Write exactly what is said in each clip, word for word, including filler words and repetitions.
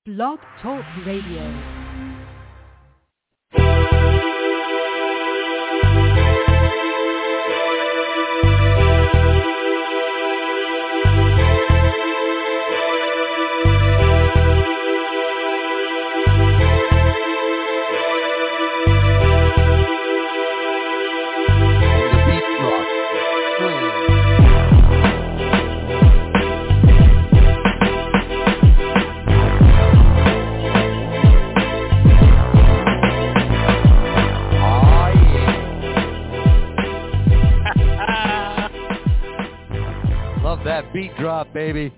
Blog Talk Radio. Beat drop, baby.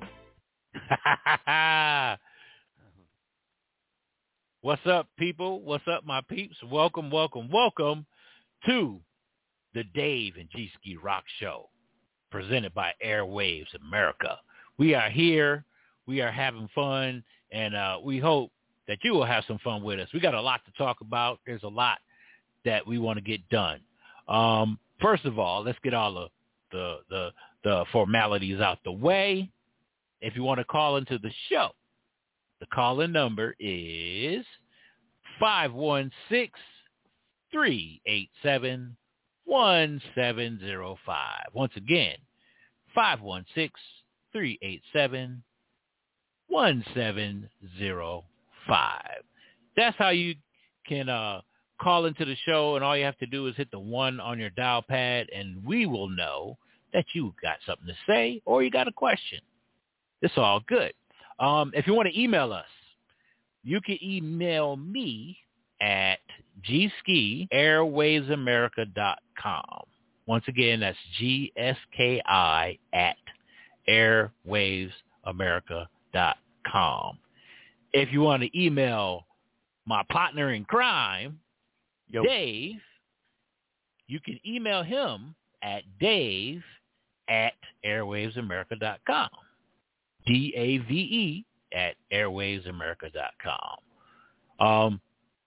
What's up, people? What's up, my peeps? Welcome, welcome, welcome to the Dave and G-Ski Rock Show, presented by Airwaves America. We are here. We are having fun, and uh, we hope that you will have some fun with us. We got a lot to talk about. There's a lot that we want to get done. Um, first of all, let's get all the the the the formalities out the way. If you want to call into the show, the call-in number is five one six, three eight seven, one seven zero five. Once again, five one six, three eight seven, one seven zero five. That's how you can uh, call into the show, and all you have to do is hit the one on your dial pad, and we will know that you got something to say or you got a question. It's all good. Um, if you want to email us, you can email me at g ski airwaves america dot com. Once again, that's G S K I at airwaves america dot com. If you want to email my partner in crime, Yo. Dave, you can email him at Dave at airwaves america dot com. D A V E at airwaves america dot com. Um,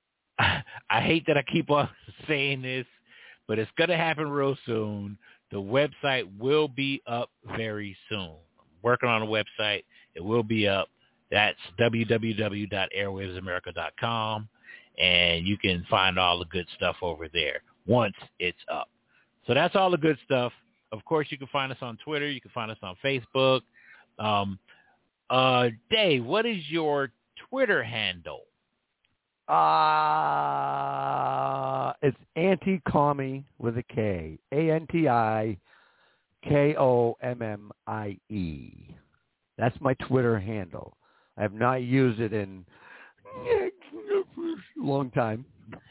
I hate that I keep on saying this, but it's going to happen real soon. The website will be up very soon. I'm working on a website. It will be up. That's w w w dot airwaves america dot com, and you can find all the good stuff over there once it's up. So that's all the good stuff. Of course, you can find us on Twitter. You can find us on Facebook. Um, uh, Dave, what is your Twitter handle? Uh, it's Anti-Commie with a K. A N T I K O M M I E. That's my Twitter handle. I have not used it in a long time.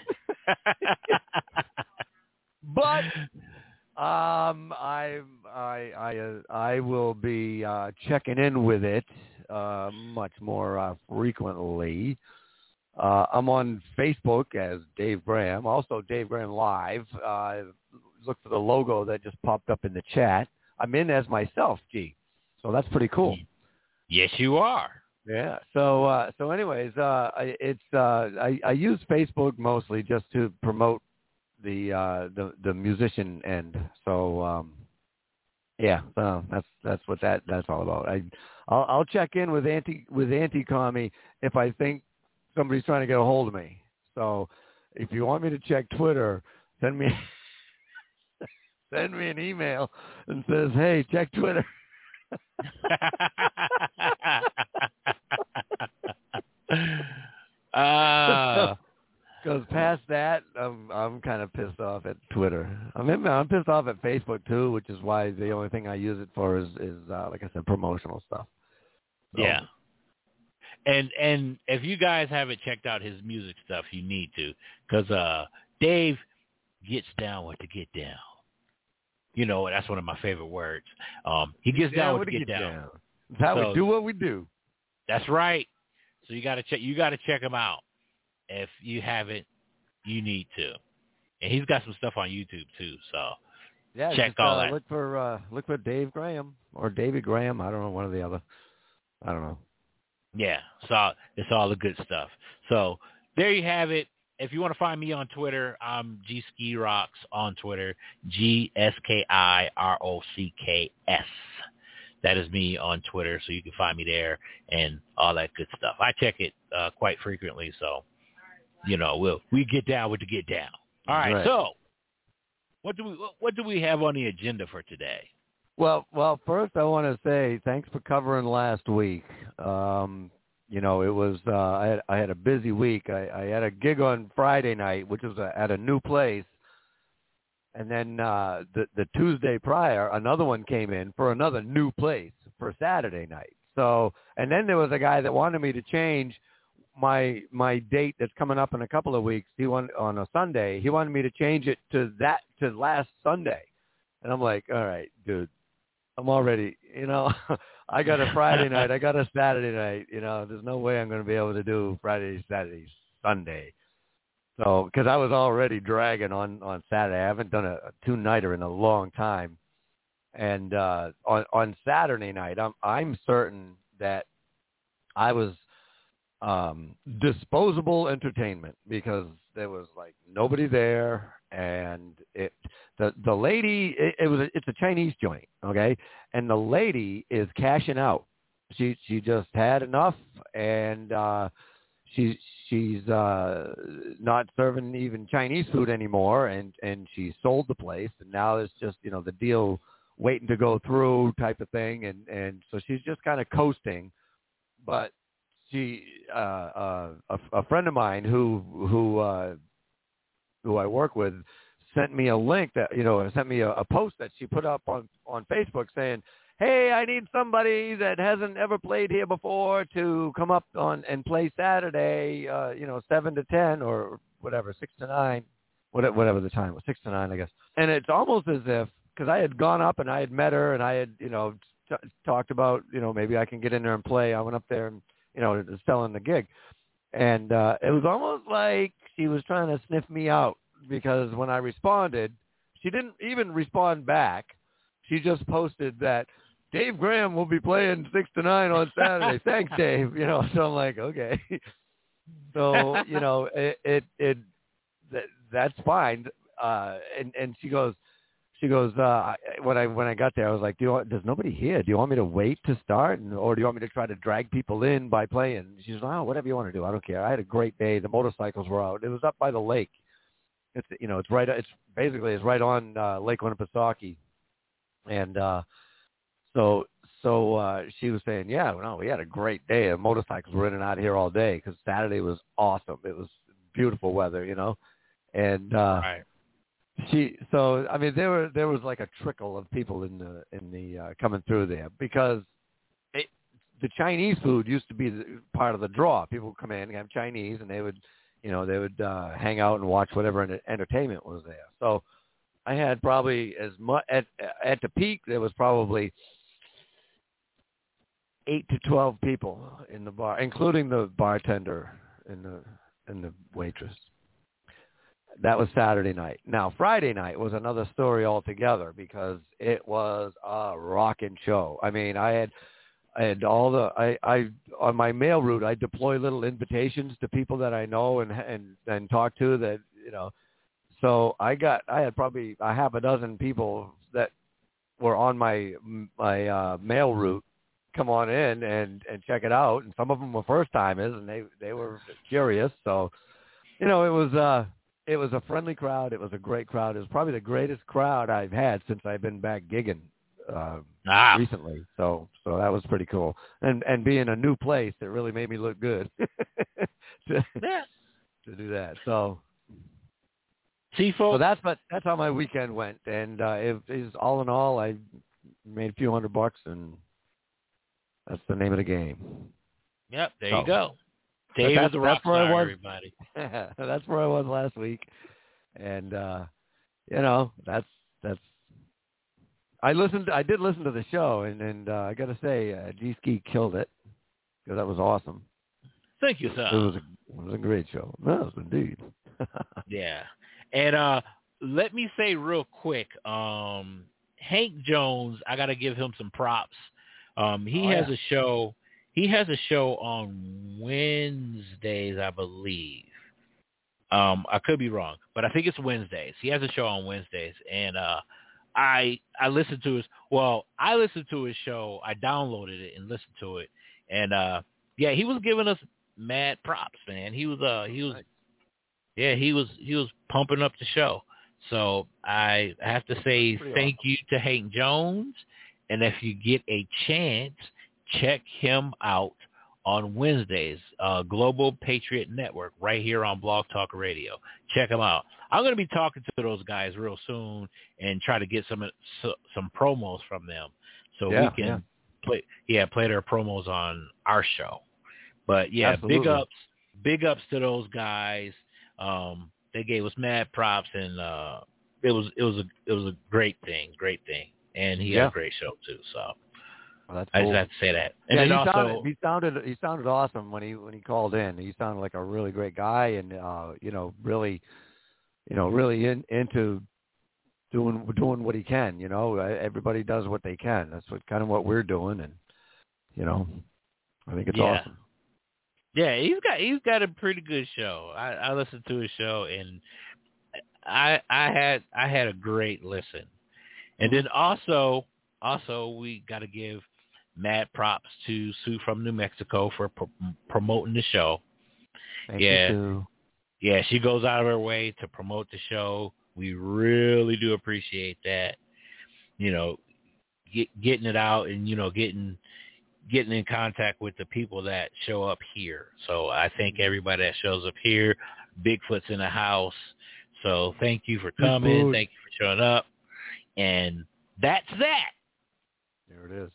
But um, I I I uh, I will be uh, checking in with it uh, much more uh, frequently. Uh, I'm on Facebook as Dave Graham, also Dave Graham Live. Uh, look for the logo that just popped up in the chat. I'm in as myself, G. So that's pretty cool. Yes, you are. Yeah. So uh, so anyways, uh, I, it's uh, I, I use Facebook mostly just to promote the uh, the the musician end. So um, yeah, uh, that's that's what that that's all about. I I'll, I'll check in with anti with Anti-Commie if I think somebody's trying to get a hold of me. So if you want me to check Twitter, send me send me an email and says, hey, check Twitter. uh, Because past that, I'm I'm kind of pissed off at Twitter. I mean, I'm pissed off at Facebook too, which is why the only thing I use it for is is uh, like I said, promotional stuff. So. Yeah. And and if you guys haven't checked out his music stuff, you need to, because uh, Dave gets down with the get down. You know, that's one of my favorite words. Um, he gets down, down with the get, get down. down. That's how so, we do what we do. That's right. So you got to check. You got to check him out. If you haven't, you need to. And he's got some stuff on YouTube too. So yeah, check just, all uh, that. Look for uh, look for Dave Graham or David Graham. I don't know, one or the other. I don't know. Yeah, so it's all the good stuff. So there you have it. If you want to find me on Twitter, I'm G Ski Rocks on Twitter, G S K I R O C K S. That is me on Twitter, so you can find me there and all that good stuff. I check it uh, quite frequently, so, you know, we'll we get down with the get down. All right, right. so what do we what do we have on the agenda for today? Well, well, first I want to say thanks for covering last week. Um, you know, it was uh, I had I had a busy week. I, I had a gig on Friday night, which was a, at a new place, and then uh, the the Tuesday prior, another one came in for another new place for Saturday night. So, and then there was a guy that wanted me to change my my date that's coming up in a couple of weeks. He wanted on a Sunday. He wanted me to change it to that to last Sunday, and I'm like, all right, dude. I'm already, you know, I got a Friday night, I got a Saturday night, you know, there's no way I'm going to be able to do Friday, Saturday, Sunday. So, because I was already dragging on, on Saturday. I haven't done a, a two-nighter in a long time. And uh, on, on Saturday night, I'm, I'm certain that I was um, disposable entertainment because there was, like, nobody there. And it, the the lady, it, it was a, it's a Chinese joint, okay, and the lady is cashing out. She she just had enough, and uh, she she's uh, not serving even Chinese food anymore, and and she sold the place, and now it's just you know the deal waiting to go through type of thing, and and so she's just kind of coasting, but she uh, uh, a, a friend of mine who who. Uh, who I work with, sent me a link that, you know, sent me a, a post that she put up on, on Facebook saying, hey, I need somebody that hasn't ever played here before to come up on and play Saturday, uh, you know, seven to ten or whatever, six to nine, whatever, whatever the time was, six to nine, I guess. And it's almost as if, because I had gone up and I had met her and I had, you know, t- talked about, you know, maybe I can get in there and play. I went up there and, you know, selling the gig. And uh, it was almost like she was trying to sniff me out because when I responded, she didn't even respond back. She just posted that Dave Graham will be playing six to nine on Saturday. Thanks, Dave. You know, so I'm like, okay. So, you know, it, it, it that, that's fine. Uh, and, and she goes, She goes, uh, when I when I got there, I was like, Do you want, there's nobody here. Do you want me to wait to start? And, or do you want me to try to drag people in by playing? She's like, oh, whatever you want to do. I don't care. I had a great day. The motorcycles were out. It was up by the lake. It's, you know, it's right, it's basically, it's right on uh, Lake Winnipesaukee. And uh, so so uh, she was saying, yeah, no, we had a great day. The motorcycles were in and out of here all day because Saturday was awesome. It was beautiful weather, you know. And uh, right. She so I mean there were there was like a trickle of people in the in the uh, coming through there because it, the Chinese food used to be the, part of the draw. People would come in and have Chinese and they would you know they would uh, hang out and watch whatever entertainment was there. So I had probably as much at at the peak there was probably eight to twelve people in the bar, including the bartender and the and the waitress. That was Saturday night. Now, Friday night was another story altogether because it was a rocking show. I mean, I had, I had all the, I, I, on my mail route, I deploy little invitations to people that I know and, and, and talk to that, you know, so I got, I had probably a half a dozen people that were on my, my uh, mail route come on in and, and check it out. And some of them were first timers and they, they were curious. So, you know, it was, uh, It was a friendly crowd. It was a great crowd. It was probably the greatest crowd I've had since I've been back gigging uh, ah. recently. So, so that was pretty cool. And and being a new place, it really made me look good to, yeah. to do that. So, See, folks. so that's what that's how my weekend went. And uh, it is all in all, I made a few hundred bucks, and that's the name of the game. Yep, there so, you go. Dave is a rock star, everybody. That's where I was last week, and uh, you know that's that's. I listened. I did listen to the show, and and uh, I got to say, uh, G-Ski killed it because that was awesome. Thank you, sir. It was a, it was a great show. No, indeed. Yeah, and uh, let me say real quick, um, Hank Jones. I got to give him some props. Um, he oh, has yeah. a show. He has a show on Wednesdays, I believe. Um, I could be wrong, but I think it's Wednesdays. He has a show on Wednesdays, and uh, I I listened to his well, I listened to his show. I downloaded it and listened to it, and uh, yeah, he was giving us mad props, man. He was uh he was yeah he was he was pumping up the show. So I have to say thank awesome. you to Hank Jones, and if you get a chance, check him out on Wednesdays, uh, Global Patriot Network, right here on Blog Talk Radio. Check them out. I'm going to be talking to those guys real soon and try to get some some promos from them so Yeah, we can yeah. play yeah play their promos on our show. But yeah, Absolutely. big ups, big ups to those guys. Um, they gave us mad props, and uh, it was it was a it was a great thing, great thing, and he Yeah. had a great show too. So. Well, that's I cool. just have to say that. And yeah, then he also, sounded he sounded he sounded awesome when he when he called in. He sounded like a really great guy, and uh, you know, really, you know, really in, into doing doing what he can. You know, everybody does what they can. That's what kind of what we're doing, and you know, I think it's yeah. awesome. Yeah, he's got he's got a pretty good show. I, I listened to his show, and I I had I had a great listen. And then also also we got to give mad props to Sue from New Mexico for pro- promoting the show. Thank yeah, you, Sue. Yeah, she goes out of her way to promote the show. We really do appreciate that. You know, get, getting it out and you know getting. getting in contact with the people that show up here. So I thank everybody that shows up here. Bigfoot's in the house. So thank you for coming. Bigfoot. Thank you for showing up. And that's that. There it is.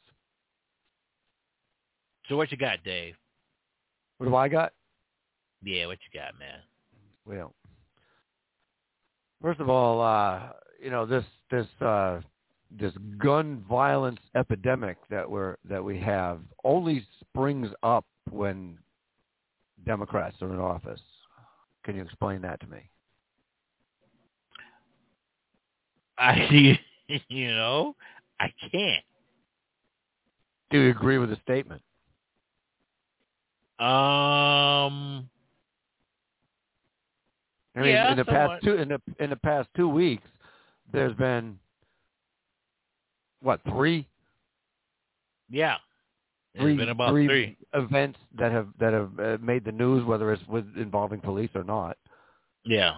So what you got, Dave? What do I got? Yeah, what you got, man? Well, first of all, uh, you know, this this uh, this gun violence epidemic that we're that we have only springs up when Democrats are in office. Can you explain that to me? I you know, I can't. Do you agree with the statement? Um I mean, yeah, in the somewhat. past two in the in the past two weeks, there's been what three? Yeah, it's three, been about three, three events that have that have uh, made the news, whether it's with involving police or not. Yeah.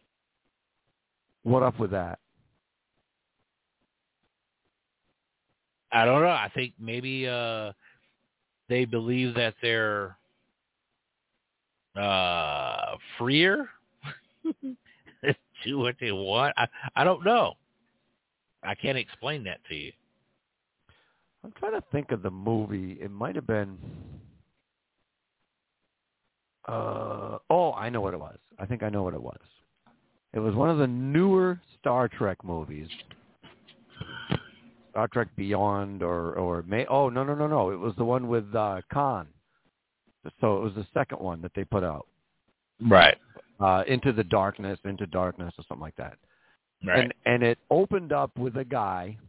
What up with that? I don't know. I think maybe uh, they believe that they're uh, freer to do what they want. I, I don't know. I can't explain that to you. I'm trying to think of the movie. It might have been. Uh, oh, I know what it was. I think I know what it was. It was one of the newer Star Trek movies. Star Trek Beyond, or or may. Oh no no no no! It was the one with uh, Khan. So it was the second one that they put out. Right. Uh, Into the Darkness, Into Darkness, or something like that. Right. And and it opened up with a guy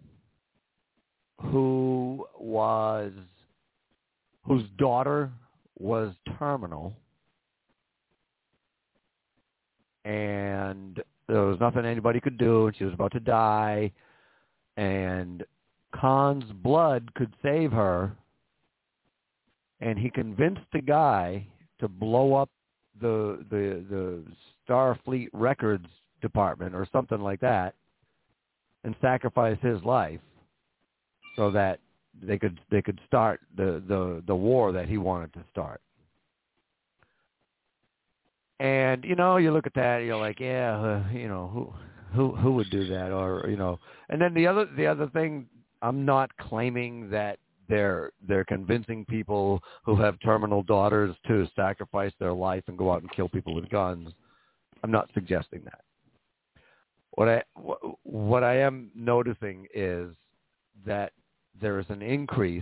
who was whose daughter was terminal, and there was nothing anybody could do, and she was about to die, and Khan's blood could save her, and he convinced the guy to blow up the the the Starfleet records department or something like that, and sacrifice his life so that they could they could start the, the, the war that he wanted to start. And you know, you look at that, you're like, yeah, uh, you know, who who who would do that, or you know. And then the other the other thing, I'm not claiming that they're they're convincing people who have terminal daughters to sacrifice their life and go out and kill people with guns. I'm not suggesting that. What I what I am noticing is that there is an increase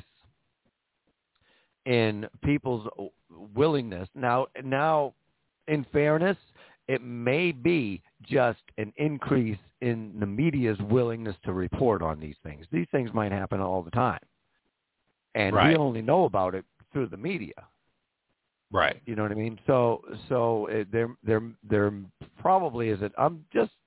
in people's willingness. Now, now, in fairness, it may be just an increase in the media's willingness to report on these things. These things might happen all the time, and Right. we only know about it through the media. Right. You know what I mean? So, so it, there, there, there probably is. A, I'm just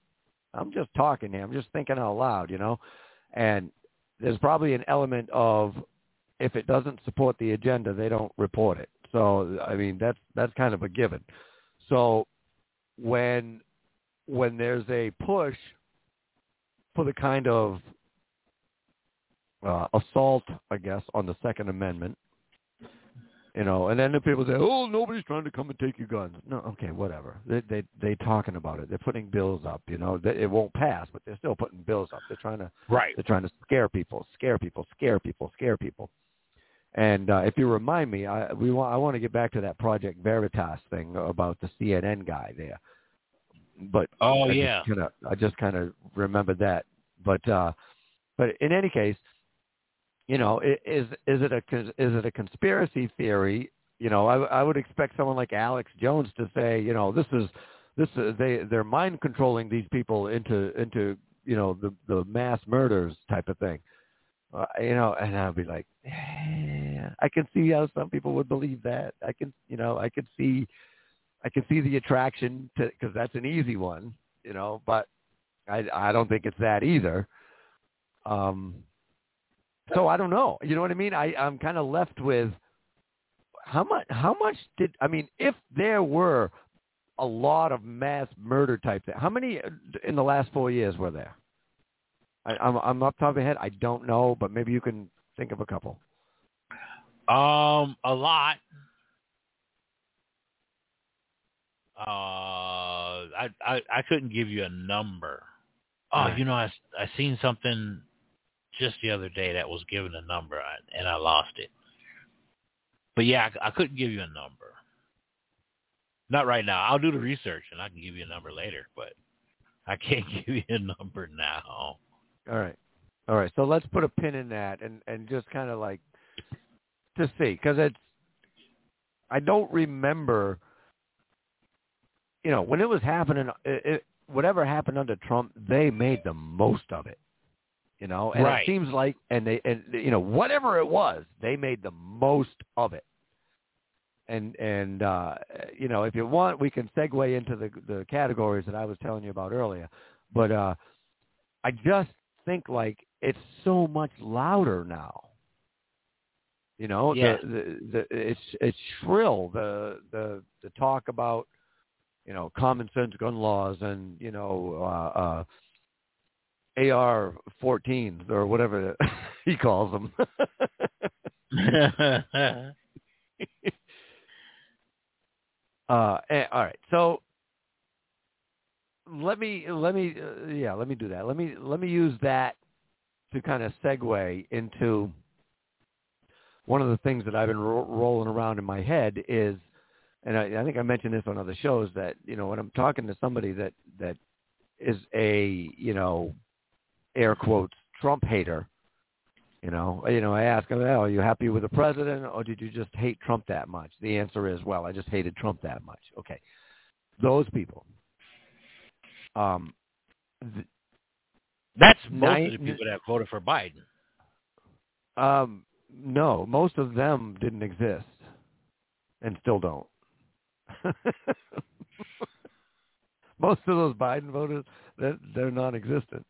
I'm just talking here. I'm just thinking out loud, you know. And there's probably an element of if it doesn't support the agenda, they don't report it. So, I mean, that's that's kind of a given. So when when there's a push for the kind of uh, assault, I guess, on the Second Amendment, you know, and then the people say, "Oh, nobody's trying to come and take your guns." No, okay, whatever. They they they talking about it. They're putting bills up. You know, they, it won't pass, but they're still putting bills up. They're trying to right. They're trying to scare people, scare people, scare people, scare people. And uh, if you remind me, I we want I want to get back to that Project Veritas thing about the C N N guy there. But oh I yeah, just kinda, I just kind of remembered that. But uh, but in any case, you know, is is it a is it a conspiracy theory? You know, I, I would expect someone like Alex Jones to say, you know, this is this is, they they're mind controlling these people into into you know the the mass murders type of thing. Uh, you know, and I'd be like, yeah, I can see how some people would believe that. I can, you know, I could see, I could see the attraction to, because that's an easy one, you know, but I, I don't think it's that either. Um, so I don't know. You know what I mean? I, I'm kind of left with how much, how much did, I mean, if there were a lot of mass murder type thing, how many in the last four years were there? I, I'm, I'm up top of my head. I don't know, but maybe you can think of a couple. Um, a lot. Uh, I, I I couldn't give you a number. Oh, Right. you know, I I seen something just the other day that was given a number, and I lost it. But yeah, I, I couldn't give you a number. Not right now. I'll do the research, and I can give you a number later. But I can't give you a number now. All right. All right. So let's put a pin in that and, and just kind of like to see, because it's, I don't remember, you know, when it was happening, it, it, whatever happened under Trump, they made the most of it, you know, and Right. it seems like, and they, and you know, whatever it was, they made the most of it. And, and, uh, you know, if you want, we can segue into the, the categories that I was telling you about earlier, but, uh, I just think like it's so much louder now. You know, Yeah. the, the, the it's it's shrill. The the the talk about, you know, common sense gun laws and, you know, uh, uh, A R fourteens or whatever he calls them. uh, and, all right, so let me let me uh, yeah let me do that. Let me let me use that to kind of segue into one of the things that I've been ro- rolling around in my head is, and I, I think I mentioned this on other shows, that, you know, when I'm talking to somebody that, that is a, you know, air quotes, Trump hater, you know, you know, I ask them, well, are you happy with the president, or did you just hate Trump that much? The answer is, well, I just hated Trump that much. Okay. Those people. Um, th- That's most nine, of the people that voted for Biden. Um, no, most of them didn't exist and still don't. Most of those Biden voters, they're, they're non-existent.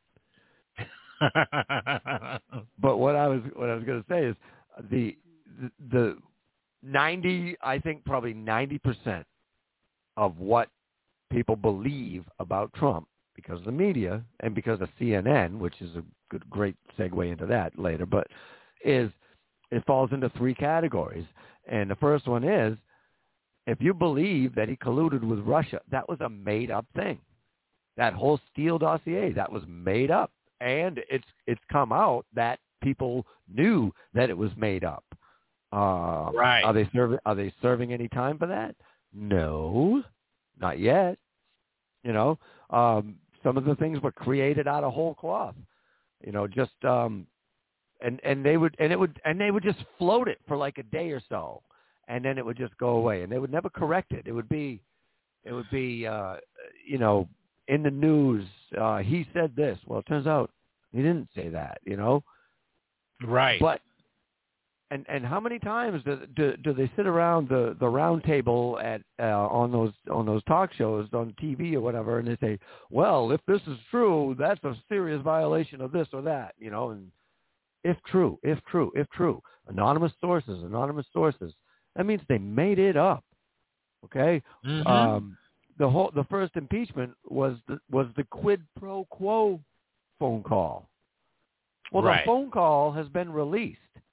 But what I was what I was going to say is the the ninety, I think probably ninety percent of what people believe about Trump, because of the media and because of C N N, which is a good great segue into that later, but is it falls into three categories. And the first one is, if you believe that he colluded with Russia, that was a made-up thing. That whole Steele dossier, that was made up. And it's it's come out that people knew that it was made up. Um, Right. Are they serving Are they serving any time for that? No, not yet. You know, um, some of the things were created out of whole cloth. You know, just um, and and they would and it would and they would just float it for like a day or so, and then it would just go away, and they would never correct it. It would be, it would be, uh, you know, in the news. Uh, he said this. Well, it turns out he didn't say that. You know, Right. but And and how many times do do, do they sit around the, the round table at uh, on those on those talk shows on T V or whatever, and they say, well, if this is true, that's a serious violation of this or that, you know, and if true, if true, if true, anonymous sources, anonymous sources. That means they made it up. Okay, mm-hmm. um, the whole the first impeachment was the, was the quid pro quo phone call. Well, right. the phone call has been released.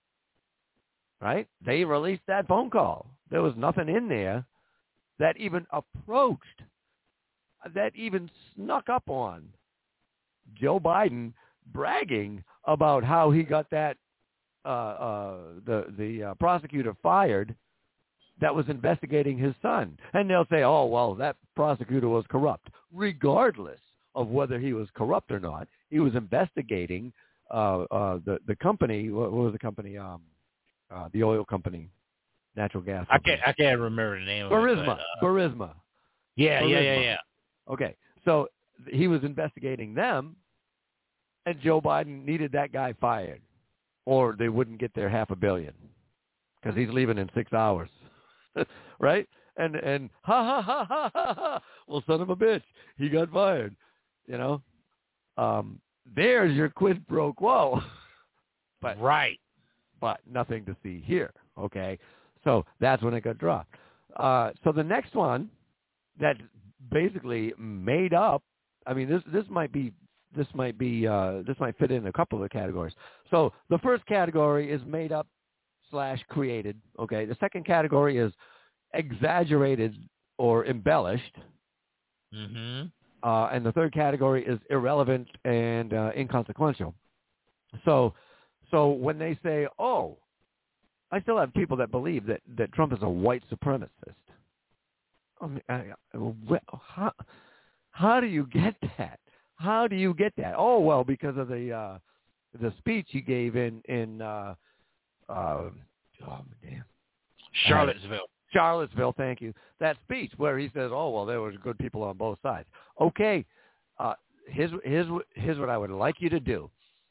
Right? They released that phone call. There was nothing in there that even approached, that even snuck up on Joe Biden bragging about how he got that uh, uh, the the uh, prosecutor fired that was investigating his son. And they'll say, oh, well, that prosecutor was corrupt. Regardless of whether he was corrupt or not, he was investigating uh, uh, the, the company. What, what was the company? Um, Uh, the oil company, natural gas company. I can't. I can't remember the name Burisma. of it. But, uh, Burisma. Yeah, Burisma. yeah, yeah, yeah. Okay, so he was investigating them, and Joe Biden needed that guy fired, or they wouldn't get their half a billion, because he's leaving in six hours, right? And and ha ha ha ha ha ha. Well, son of a bitch, he got fired. You know, um, there's your quid pro quo. But right. But nothing to see here, okay? So that's when it got dropped. Uh, so the next one that basically made up, I mean, this this might be this might be uh, this might fit in a couple of categories. So the first category is made up slash created, okay? The second category is exaggerated or embellished, mm-hmm. uh, and the third category is irrelevant and uh, inconsequential. So. So when they say, oh, I still have people that believe that, that Trump is a white supremacist. I mean, I, well, how, how do you get that? How do you get that? Oh, well, because of the uh, the speech he gave in, in uh, uh, oh, damn. Charlottesville. Uh, Charlottesville, thank you. That speech where he says, oh, well, there was good people on both sides. Okay, uh, here's, here's, here's what I would like you to do.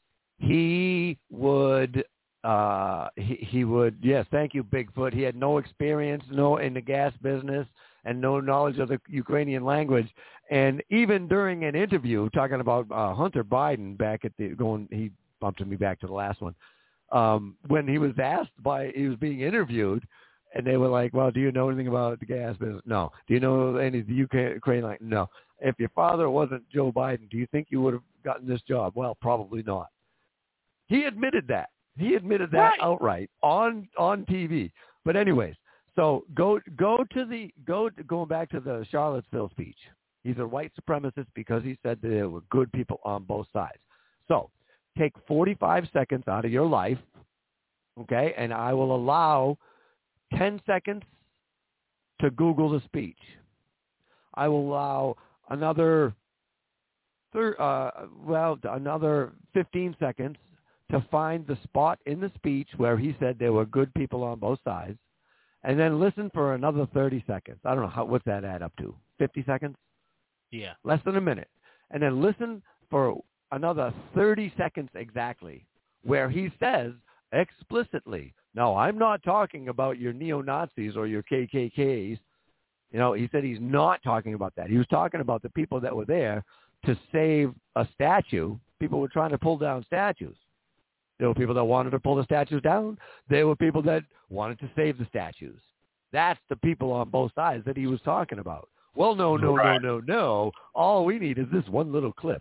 He would, uh, he, he would, yes, thank you, Bigfoot. He had no experience, no in the gas business, and no knowledge of the Ukrainian language. And even during an interview talking about uh, Hunter Biden back at the going, he bumped me back to the last one. Um, when he was asked by, he was being interviewed, and they were like, "Well, do you know anything about the gas business?" No. Do you know any of the Ukrainian language? No. If your father wasn't Joe Biden, do you think you would have gotten this job? Well, probably not. He admitted that. He admitted that right. outright on on T V. But anyways, so go go to the go going back to the Charlottesville speech. He's a white supremacist because he said that there were good people on both sides. So take forty-five seconds out of your life, okay, and I will allow ten seconds to Google the speech. I will allow another thir- uh, well another fifteen seconds to find the spot in the speech where he said there were good people on both sides, and then listen for another thirty seconds. I don't know, how what's that add up to? fifty seconds? Yeah. Less than a minute. And then listen for another thirty seconds exactly where he says explicitly, no, I'm not talking about your neo-Nazis or your K K Ks. You know, he said he's not talking about that. He was talking about the people that were there to save a statue. People were trying to pull down statues. There were people that wanted to pull the statues down. There were people that wanted to save the statues. That's the people on both sides that he was talking about. Well, no, no, right. no, no, no. All we need is this one little clip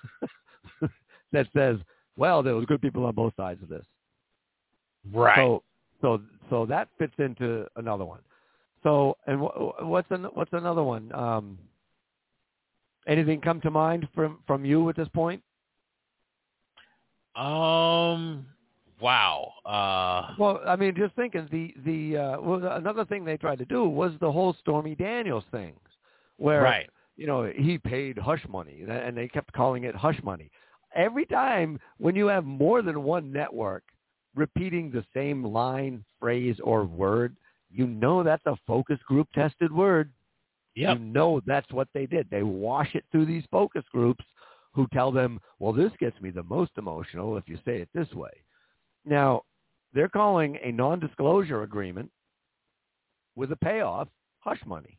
that says, well, there was good people on both sides of this. Right. So, so, so that fits into another one. So, and wh- what's an, what's another one? Um, anything come to mind from, from you at this point? Um. Wow. Uh. Well, I mean, just thinking the the uh, well, another thing they tried to do was the whole Stormy Daniels thing, where right. you know he paid hush money, and they kept calling it hush money. Every time when you have more than one network repeating the same line, phrase, or word, you know that's a focus group tested word. Yep. You know that's what they did. They wash it through these focus groups who tell them, well, this gets me the most emotional if you say it this way. Now, they're calling a non-disclosure agreement with a payoff hush money.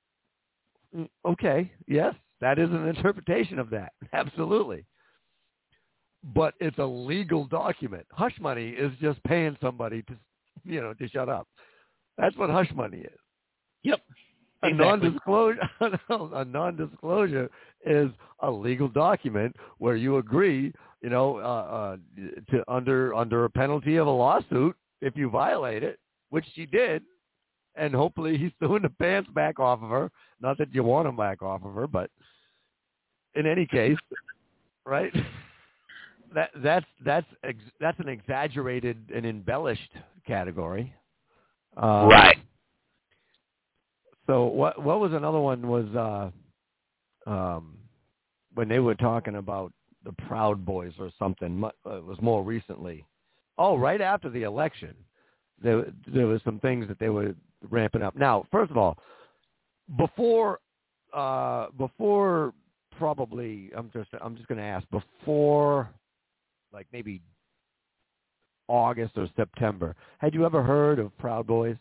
Okay, yes, that is an interpretation of that. Absolutely. But it's a legal document. Hush money is just paying somebody to, you know, to shut up. That's what hush money is. Yep. A Exactly. non-disclosure, a non-disclosure is a legal document where you agree, you know, uh, uh, to under under a penalty of a lawsuit if you violate it, which she did, and hopefully he's throwing the pants back off of her. Not that you want him back off of her, but in any case, right? That that's that's ex, that's an exaggerated and embellished category. Um, right. So what what was another one was uh, um, when they were talking about the Proud Boys or something. It was more recently. Oh, right after the election, there there was some things that they were ramping up. Now, first of all, before uh, before probably I'm just I'm just going to ask before like maybe August or September. Had you ever heard of Proud Boys?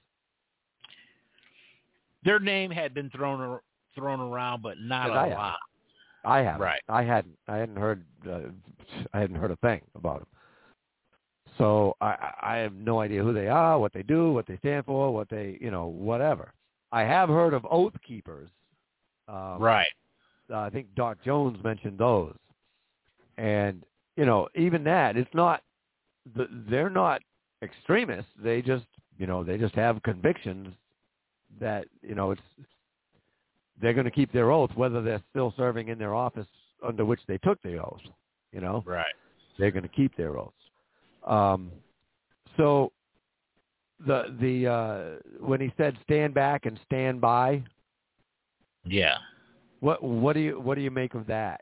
Their name had been thrown thrown around, but not a I lot. I haven't. Right. I hadn't. I hadn't heard. Uh, I hadn't heard a thing about them. So I, I have no idea who they are, what they do, what they stand for, what they, you know, whatever. I have heard of Oath Keepers. Um, right. Uh, I think Doc Jones mentioned those, and you know, even that, it's not. They're not extremists. They just, you know, they just have convictions that, you know, it's they're going to keep their oath whether they're still serving in their office under which they took the oath, you know. Right. They're going to keep their oaths. Um, so the the uh, when he said stand back and stand by, yeah. What what do you what do you make of that?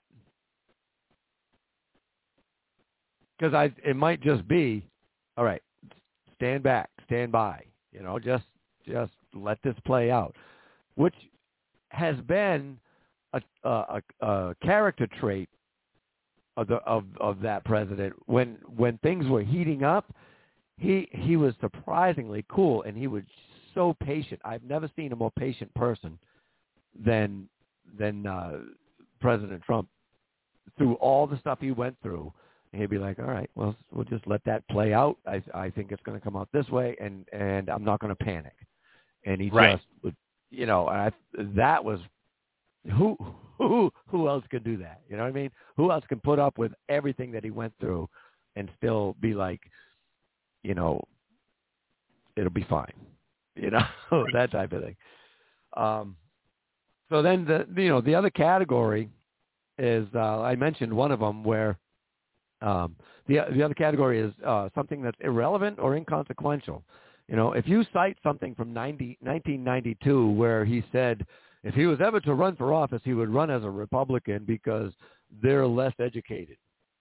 Because I it might just be, all right, stand back, stand by, you know, just just let this play out, which has been a, a, a character trait of the of, of that president. When when things were heating up, he he was surprisingly cool, and he was so patient. I've never seen a more patient person than than uh, President Trump. Through all the stuff he went through, and he'd be like, all right, well, we'll just let that play out. I I think it's going to come out this way, and and I'm not going to panic. And he right. just would, you know, I, that was, who who who else could do that? You know what I mean? Who else can put up with everything that he went through and still be like, you know, it'll be fine, you know, that type of thing. Um, so then the you know the other category is uh, I mentioned one of them where um, the the other category is uh, something that's irrelevant or inconsequential. You know, if you cite something from nineteen ninety-two where he said if he was ever to run for office, he would run as a Republican because they're less educated.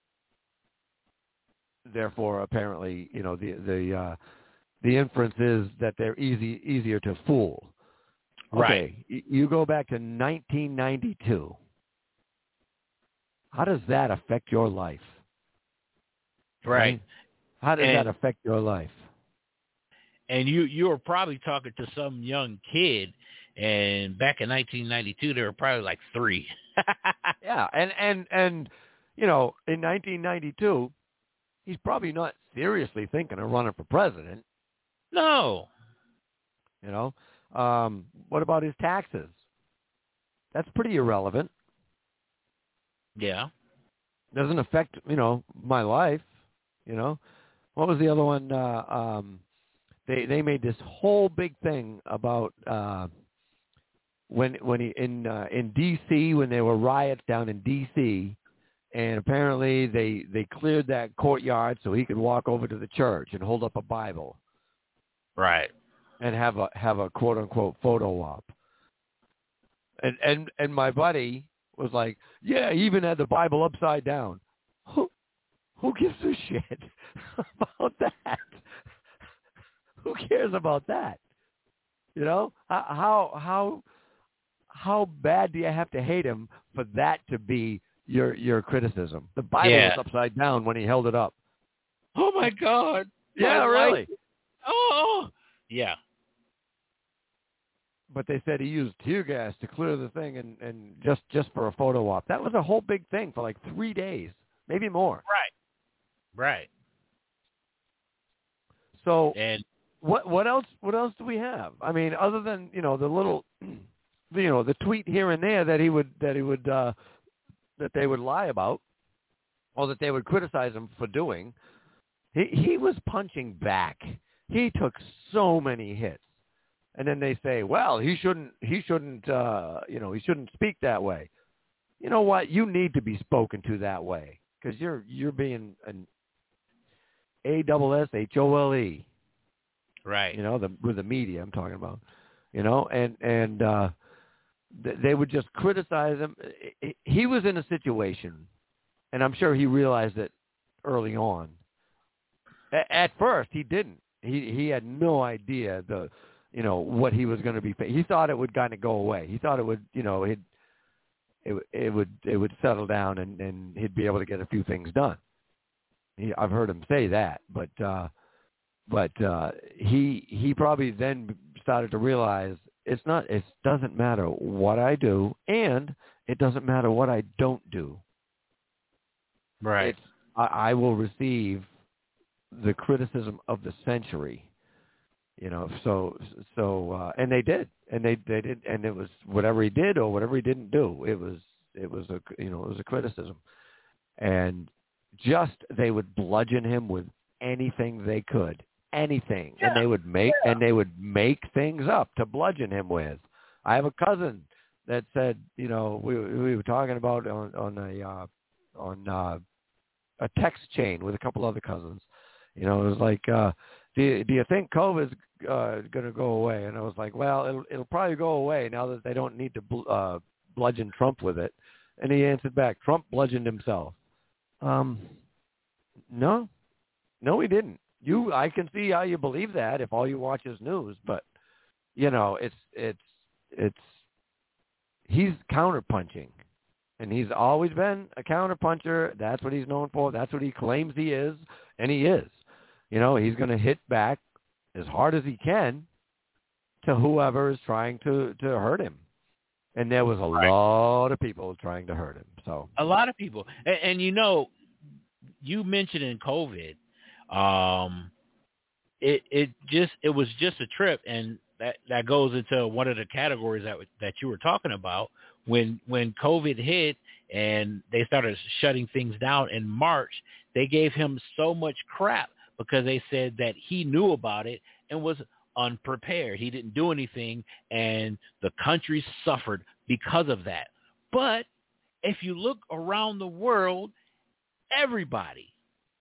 Therefore, apparently, you know, the the uh, the inference is that they're easy easier to fool. Right. Okay, you go back to nineteen ninety-two. How does that affect your life? Right. right? How does and, that affect your life? And you you were probably talking to some young kid, and back in nineteen ninety-two, they were probably like three. yeah, and, and, and, you know, in nineteen ninety-two, he's probably not seriously thinking of running for president. No. You know, um, what about his taxes? That's pretty irrelevant. Yeah. Doesn't affect, you know, my life, you know. What was the other one? Uh, um, they they made this whole big thing about uh, when when he in uh, in D C when there were riots down in D C, and apparently they they cleared that courtyard so he could walk over to the church and hold up a Bible. Right. And have a have a quote unquote photo op. And and and my buddy was like, yeah, he even had the Bible upside down. Who who gives a shit about that? Who cares about that? You know, how how how bad do you have to hate him for that to be your your criticism? The Bible yeah. was upside down when he held it up. Oh my God! Yeah, really. Oh, yeah. But they said he used tear gas to clear the thing, and, and just, just for a photo op. That was a whole big thing for like three days, maybe more. Right. Right. So and what what else what else do we have? I mean, other than, you know, the little, you know, the tweet here and there that he would that he would uh, that they would lie about, or that they would criticize him for doing. He he was punching back. He took so many hits. And then they say, well, he shouldn't, he shouldn't, uh, you know, he shouldn't speak that way. You know what? You need to be spoken to that way, because you're you're being an A double S H O L E, right. you know, the with the media I'm talking about, you know, and and uh, th- they would just criticize him. He was in a situation, and I'm sure he realized it early on. A- at first, he didn't. He he had no idea the. you know, what he was going to be. He thought it would kind of go away. He thought it would, you know, it it, it would it would settle down, and, and he'd be able to get a few things done. He, I've heard him say that, but uh, but uh, he he probably then started to realize it's not. It doesn't matter what I do, and it doesn't matter what I don't do. Right. It's, I, I will receive the criticism of the century. You know, so so, uh, and they did, and they they did, and it was whatever he did or whatever he didn't do. It was it was a you know it was a criticism, and just they would bludgeon him with anything they could, anything, Yeah. and they would make Yeah. and they would make things up to bludgeon him with. I have a cousin that said, you know, we we were talking about on on a uh, on uh, a text chain with a couple other cousins. You know, it was like, uh, do you, do you think COVID's uh, going to go away? And I was like, well, it'll, it'll probably go away now that they don't need to bl- uh, bludgeon Trump with it. And he answered back, Trump bludgeoned himself. Um, no, no, he didn't. You, I can see how you believe that if all you watch is news, but you know, it's it's it's he's counterpunching. And he's always been a counterpuncher. That's what he's known for. That's what he claims he is, and he is. You know, he's going to hit back as hard as he can to whoever is trying to, to hurt him. And there was a Right. lot of people trying to hurt him. So A lot of people. And, and you know, you mentioned in COVID, um, it it just it was just a trip, and that, that goes into one of the categories that that you were talking about. When when COVID hit and they started shutting things down in March, they gave him so much crap because they said that he knew about it and was unprepared. He didn't do anything, and the country suffered because of that. But if you look around the world, everybody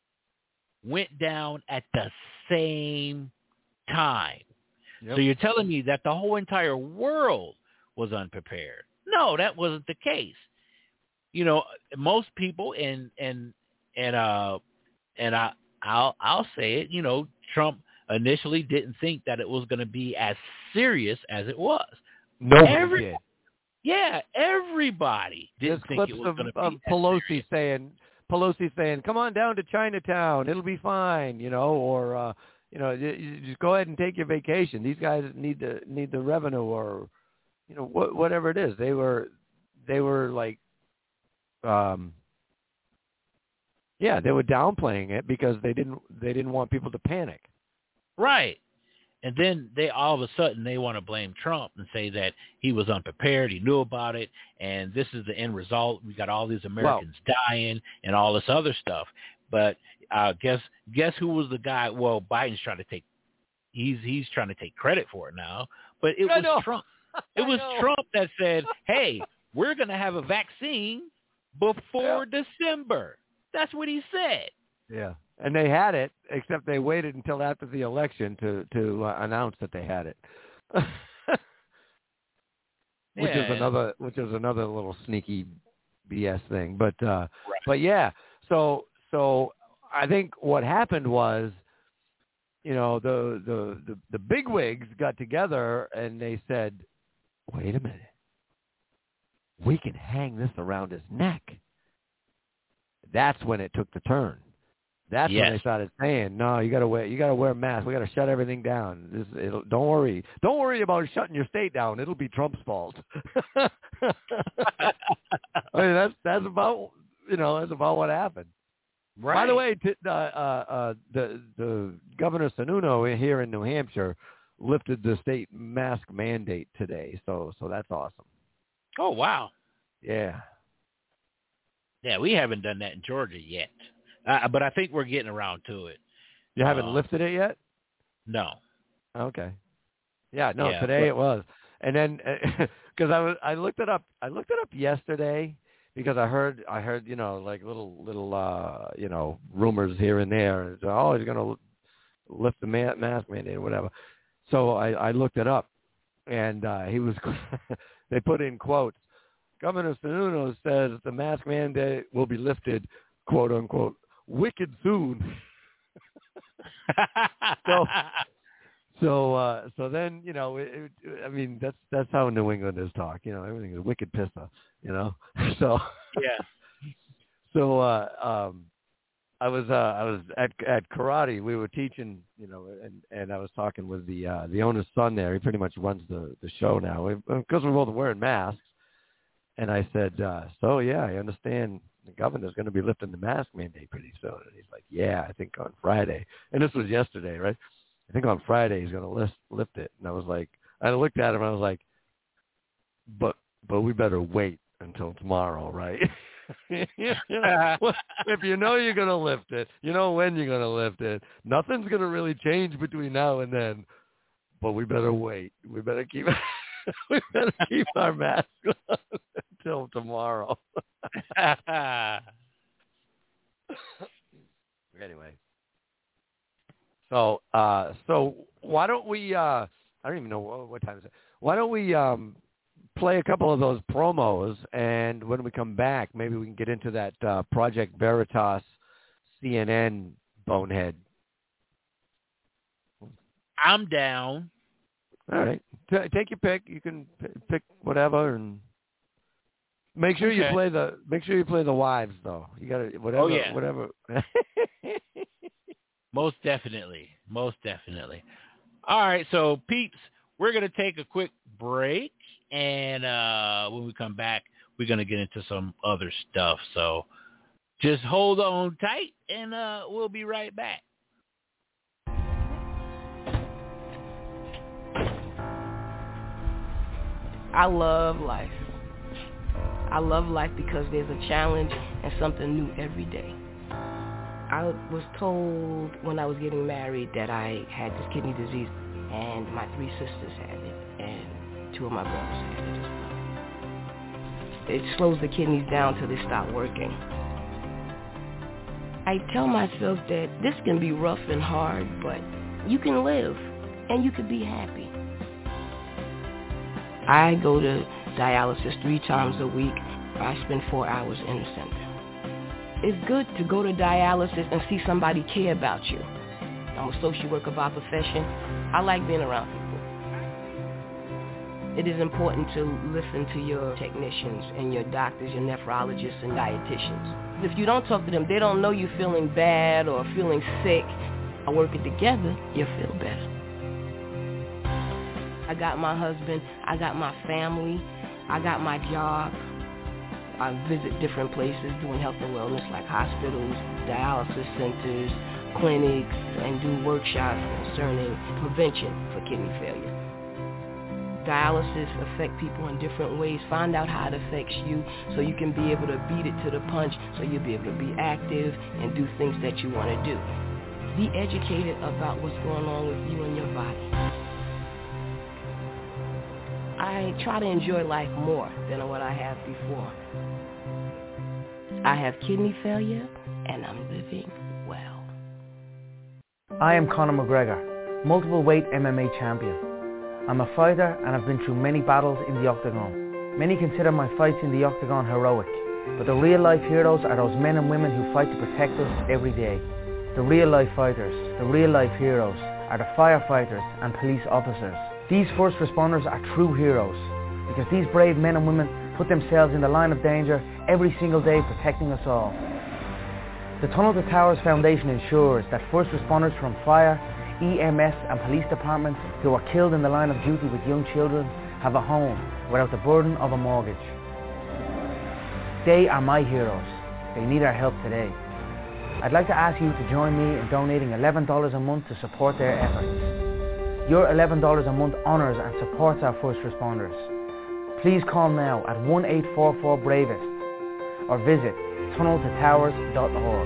went down at the same time. yep. So you're telling me that the whole entire world was unprepared? No, that wasn't the case. You know, most people, and and and uh and I I'll I'll say it. You know, Trump initially didn't think that it was going to be as serious as it was. Nobody Every, did. Yeah, everybody didn't There's think clips it was of, going to be of as Pelosi serious. saying, Pelosi saying, "Come on down to Chinatown, it'll be fine," you know, or uh, you know, you, you just go ahead and take your vacation. These guys need the need the revenue, or you know, wh- whatever it is. They were they were like, um, yeah, they were downplaying it because they didn't they didn't want people to panic. Right. And then they all of a sudden they want to blame Trump and say that he was unprepared, he knew about it, and this is the end result. We got all these Americans well, dying and all this other stuff. But uh, guess guess who was the guy? Well, Biden's trying to take he's he's trying to take credit for it now, but it I was know. Trump. It was Trump that said, "Hey, we're going to have a vaccine before yeah. December." That's what he said. Yeah. And they had it, except they waited until after the election to to uh, announce that they had it, which yeah. is another which is another little sneaky B S thing. But uh, right. but yeah, so so I think what happened was, you know, the the the, the bigwigs got together and they said, "Wait a minute, we can hang this around his neck." That's when it took the turn. That's yes. when they started saying, "No, you got to wear you got to wear a mask. We got to shut everything down. This, it'll, don't worry, don't worry about shutting your state down. It'll be Trump's fault." I mean, that's that's about you know that's about what happened. Right. By the way, t- uh, uh, uh, the the Governor Sununu here in New Hampshire lifted the state mask mandate today, so so that's awesome. Oh wow. Yeah. Yeah, we haven't done that in Georgia yet. Uh, but I think we're getting around to it. You haven't uh, lifted it yet? No. Okay. Yeah, no, yeah, today but, it was. And then because I was I looked it up I looked it up yesterday because I heard I heard, you know, like little little uh, you know, rumors here and there. So, oh, he's going to lift the ma- mask mandate or whatever. So I, I looked it up and uh, he was they put in quotes. Governor Sununu says the mask mandate will be lifted, quote unquote, wicked soon. so, so, uh, so then, you know, it, it, I mean, that's that's how New Englanders talk. You know, everything is wicked pissa. You know, so yeah. So, uh, um, I was uh, I was at at karate. We were teaching, you know, and, and I was talking with the uh, the owner's son there. He pretty much runs the, the show now because we're both wearing masks. And I said, uh, so, yeah, I understand the governor's going to be lifting the mask mandate pretty soon. And he's like, yeah, I think on Friday. And this was yesterday, right? I think on Friday he's going to lift, lift it. And I was like, I looked at him and I was like, but but we better wait until tomorrow, right? you know, well, if you know you're going to lift it, you know when you're going to lift it. Nothing's going to really change between now and then. But we better wait. We better keep we better keep our masks on until tomorrow. Anyway, so uh, so why don't we? Uh, I don't even know what, what time is it. Why don't we um, play a couple of those promos, and when we come back, maybe we can get into that uh, Project Veritas C N N bonehead. I'm down. All right, T- take your pick. You can p- pick whatever, and make sure okay. you play the. Make sure you play the wives, though. You got to whatever. Oh, yeah. Whatever. Most definitely. Most definitely. All right, so peeps, we're gonna take a quick break, and uh, when we come back, we're gonna get into some other stuff. So just hold on tight, and uh, we'll be right back. I love life. I love life because there's a challenge and something new every day. I was told when I was getting married that I had this kidney disease, and my three sisters had it, and two of my brothers had it as well. It slows the kidneys down till they stop working. I tell myself that this can be rough and hard, but you can live, and you can be happy. I go to dialysis three times a week. I spend four hours in the center. It's good to go to dialysis and see somebody care about you. I'm a social worker by profession. I like being around people. It is important to listen to your technicians and your doctors, your nephrologists and dietitians. If you don't talk to them, they don't know you're feeling bad or feeling sick. By working together, you'll feel better. I got my husband, I got my family, I got my job. I visit different places doing health and wellness like hospitals, dialysis centers, clinics, and do workshops concerning prevention for kidney failure. Dialysis affects people in different ways. Find out how it affects you so you can be able to beat it to the punch, so you'll be able to be active and do things that you want to do. Be educated about what's going on with you and your body. I try to enjoy life more than what I have before. I have kidney failure, and I'm living well. I am Conor McGregor, multiple weight M M A champion. I'm a fighter and I've been through many battles in the octagon. Many consider my fights in the octagon heroic, but the real life heroes are those men and women who fight to protect us every day. The real life fighters, the real life heroes, are the firefighters and police officers. These first responders are true heroes because these brave men and women put themselves in the line of danger every single day protecting us all. The Tunnel to Towers Foundation ensures that first responders from fire, E M S and police departments who are killed in the line of duty with young children have a home without the burden of a mortgage. They are my heroes. They need our help today. I'd like to ask you to join me in donating eleven dollars a month to support their efforts. Your eleven dollars a month honours and supports our first responders. Please call now at one eight four four BRAVEST or visit tunnel to towers dot org.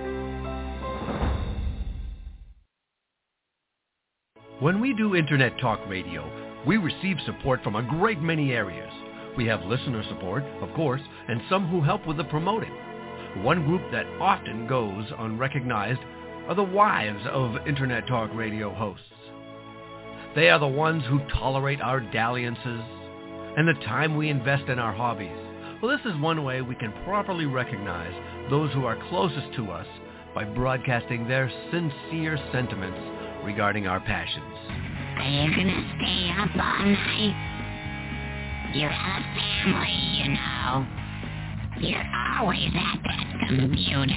When we do Internet Talk Radio, we receive support from a great many areas. We have listener support, of course, and some who help with the promoting. One group that often goes unrecognized are the wives of Internet Talk Radio hosts. They are the ones who tolerate our dalliances and the time we invest in our hobbies. Well, this is one way we can properly recognize those who are closest to us by broadcasting their sincere sentiments regarding our passions. Are you gonna stay up all night? You have a family, you know. You're always at that computer.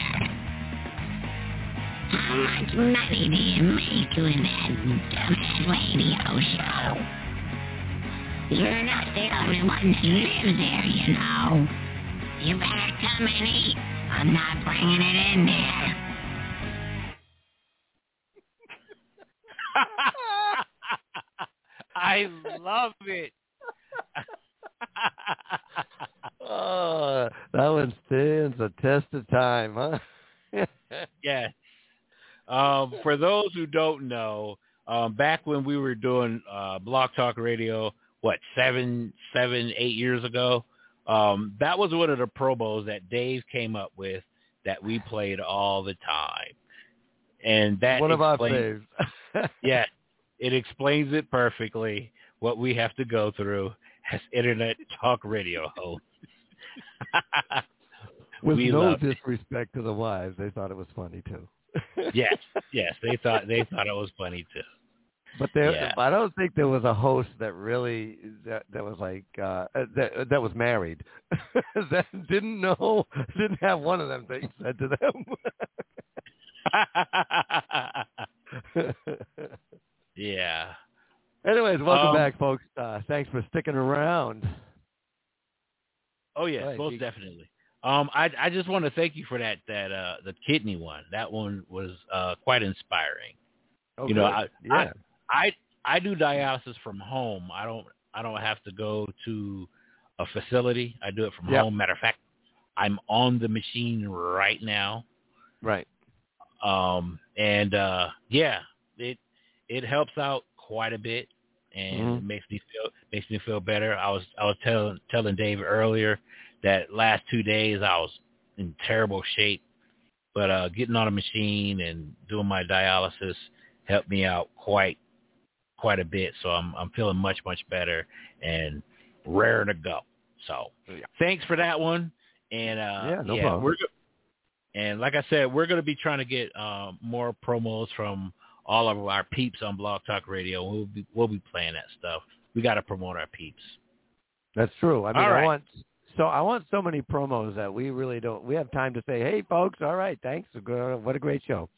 How much money do you make doing that dumbass radio show? You're not the only one who lives there, you know. You better come and eat. I'm not bringing it in there. I love it. Oh, that one stands a test of time, huh? Yes. Um, for those who don't know, um, back when we were doing uh, Blog Talk Radio, what, seven, seven, eight years ago, um, that was one of the promos that Dave came up with that we played all the time. And that one of our explains, faves. yeah, it explains it perfectly, what we have to go through as Internet Talk Radio hosts. With we no loved it. disrespect to the wives, they thought it was funny too. Yes, yes, they thought they thought it was funny too. But there, Yeah. I don't think there was a host that really that that was like uh, that that was married that didn't know, didn't have one of them things said to them. Yeah. Anyways, welcome Um, back, folks. Uh, thanks for sticking around. Oh yes, Right. most definitely. Um, I I just want to thank you for that that uh the kidney one. That one was uh quite inspiring. Oh, you know, good. I, yeah. I I I do dialysis from home. I don't I don't have to go to a facility. I do it from Yep. home. Matter of fact, I'm on the machine right now. Right. Um, and uh, yeah, it it helps out quite a bit, and Mhm. it makes me feel makes me feel better. I was I was telling telling Dave earlier that last two days I was in terrible shape, but uh, getting on a machine and doing my dialysis helped me out quite quite a bit. So I'm I'm feeling much much better and rare to go. So Yeah. thanks for that one. And uh, Yeah, no yeah, problem. we're go- and like I said, we're going to be trying to get um, more promos from all of our peeps on Blog Talk Radio. We'll be we'll be playing that stuff. We got to promote our peeps. That's true. I mean, All I right. want so I want so many promos that we really don't. We have time to say, "Hey, folks, all right, thanks. What a great show."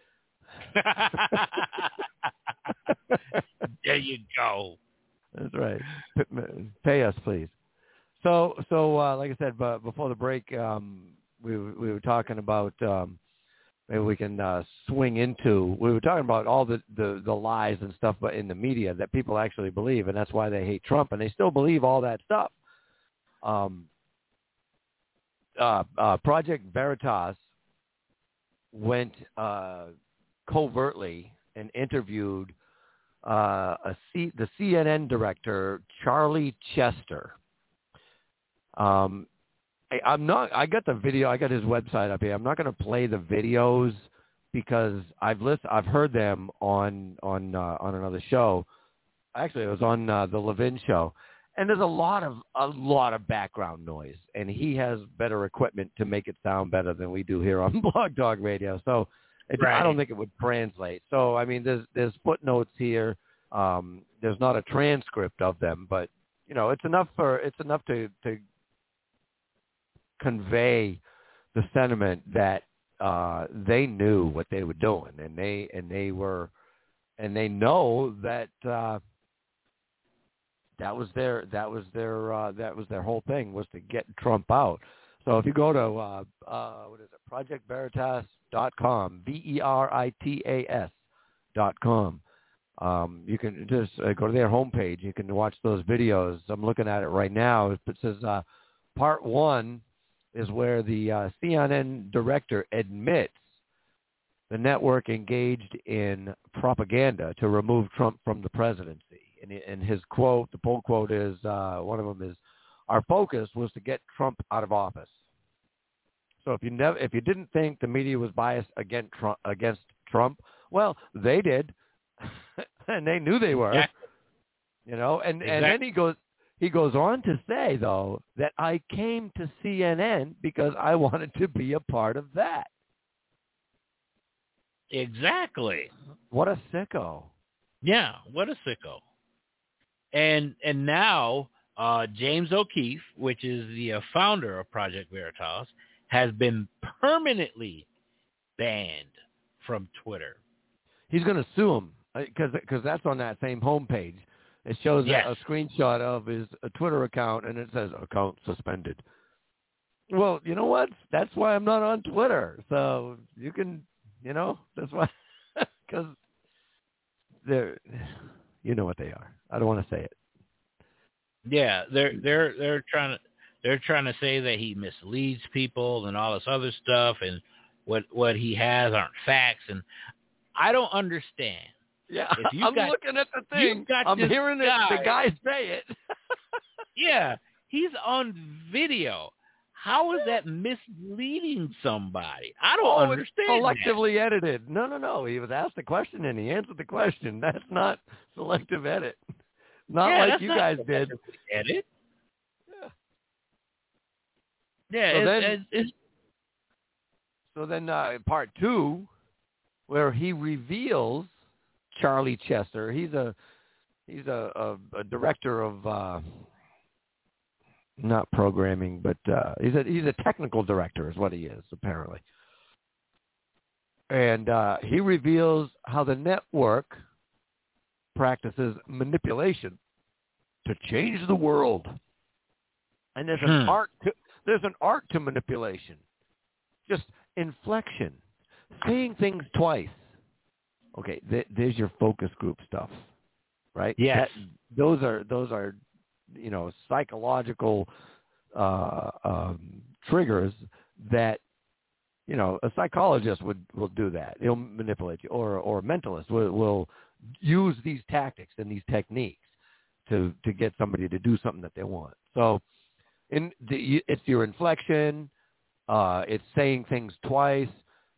There you go. That's right. P- Pay us, please. So, so uh, like I said, but before the break, um, we we were talking about um, maybe we can uh, swing into. We were talking about all the, the, the lies and stuff, but in the media that people actually believe, and that's why they hate Trump, and they still believe all that stuff. Um, uh, uh, Project Veritas went uh, covertly and interviewed uh, a C, the C N N director, Charlie Chester. Um, I, I'm not. I got the video. I got his website up here. I'm not going to play the videos because I've list. I've heard them on on uh, on another show. Actually, it was on uh, the Levin show, and there's a lot of a lot of background noise, and he has better equipment to make it sound better than we do here on Blog Talk Radio. So it, Right. I don't think it would translate. So I mean, there's there's footnotes here. Um, there's not a transcript of them, but you know, it's enough for it's enough to to convey the sentiment that uh, they knew what they were doing, and they and they were, and they know that uh, that was their that was their uh, that was their whole thing, was to get Trump out. So if you go to uh, uh, what is it, project veritas dot com, V E R I T A S dot com. Um, you can just uh, go to their homepage. You can watch those videos. I'm looking at it right now. It says uh, part one is where the uh, C N N director admits the network engaged in propaganda to remove Trump from the presidency. And, and his quote, the full quote is, uh, one of them is, "Our focus was to get Trump out of office." So if you never, if you didn't think the media was biased against Trump, against Trump, well, they did. And they knew they were, exactly. you know, and, exactly. and then he goes, he goes on to say, though, that I came to C N N because I wanted to be a part of that. Exactly. What a sicko. Yeah, what a sicko. And, and now uh, James O'Keefe, which is the uh, founder of Project Veritas, has been permanently banned from Twitter. He's going to sue him. Because because that's on that same homepage. It shows yes. a, a screenshot of his a Twitter account, and it says, account suspended. Well, you know what? That's why I'm not on Twitter. So you can, you know, that's why, because they're, you know what they are. I don't want to say it. Yeah, they're they're they're trying to they're trying to say that he misleads people and all this other stuff, and what what he has aren't facts, and I don't understand. Yeah, if you I'm got, looking at the thing. I'm hearing guy, it, the guy say it. Yeah, he's on video. How is that misleading somebody? I don't oh, understand. It's selectively that. edited. No, no, no. He was asked a question and he answered the question. That's not selective edit. Not yeah, like you guys did. Edit. Yeah. Yeah. So it's, then, it's, it's, so then uh, part two, where he reveals Charlie Chester. He's a he's a, a, a director of uh, not programming, but uh, he's a he's a technical director, is what he is apparently. And uh, he reveals how the network practices manipulation to change the world. And there's an hmm. art to, there's an art to manipulation. Just inflection, saying things twice. Okay, th- there's your focus group stuff, right? Yes. That, those are those are, you know, psychological uh, um, triggers that, you know, a psychologist would will do that. He'll manipulate you, or or a mentalist will, will use these tactics and these techniques to to get somebody to do something that they want. So, in the, it's your inflection, uh, it's saying things twice,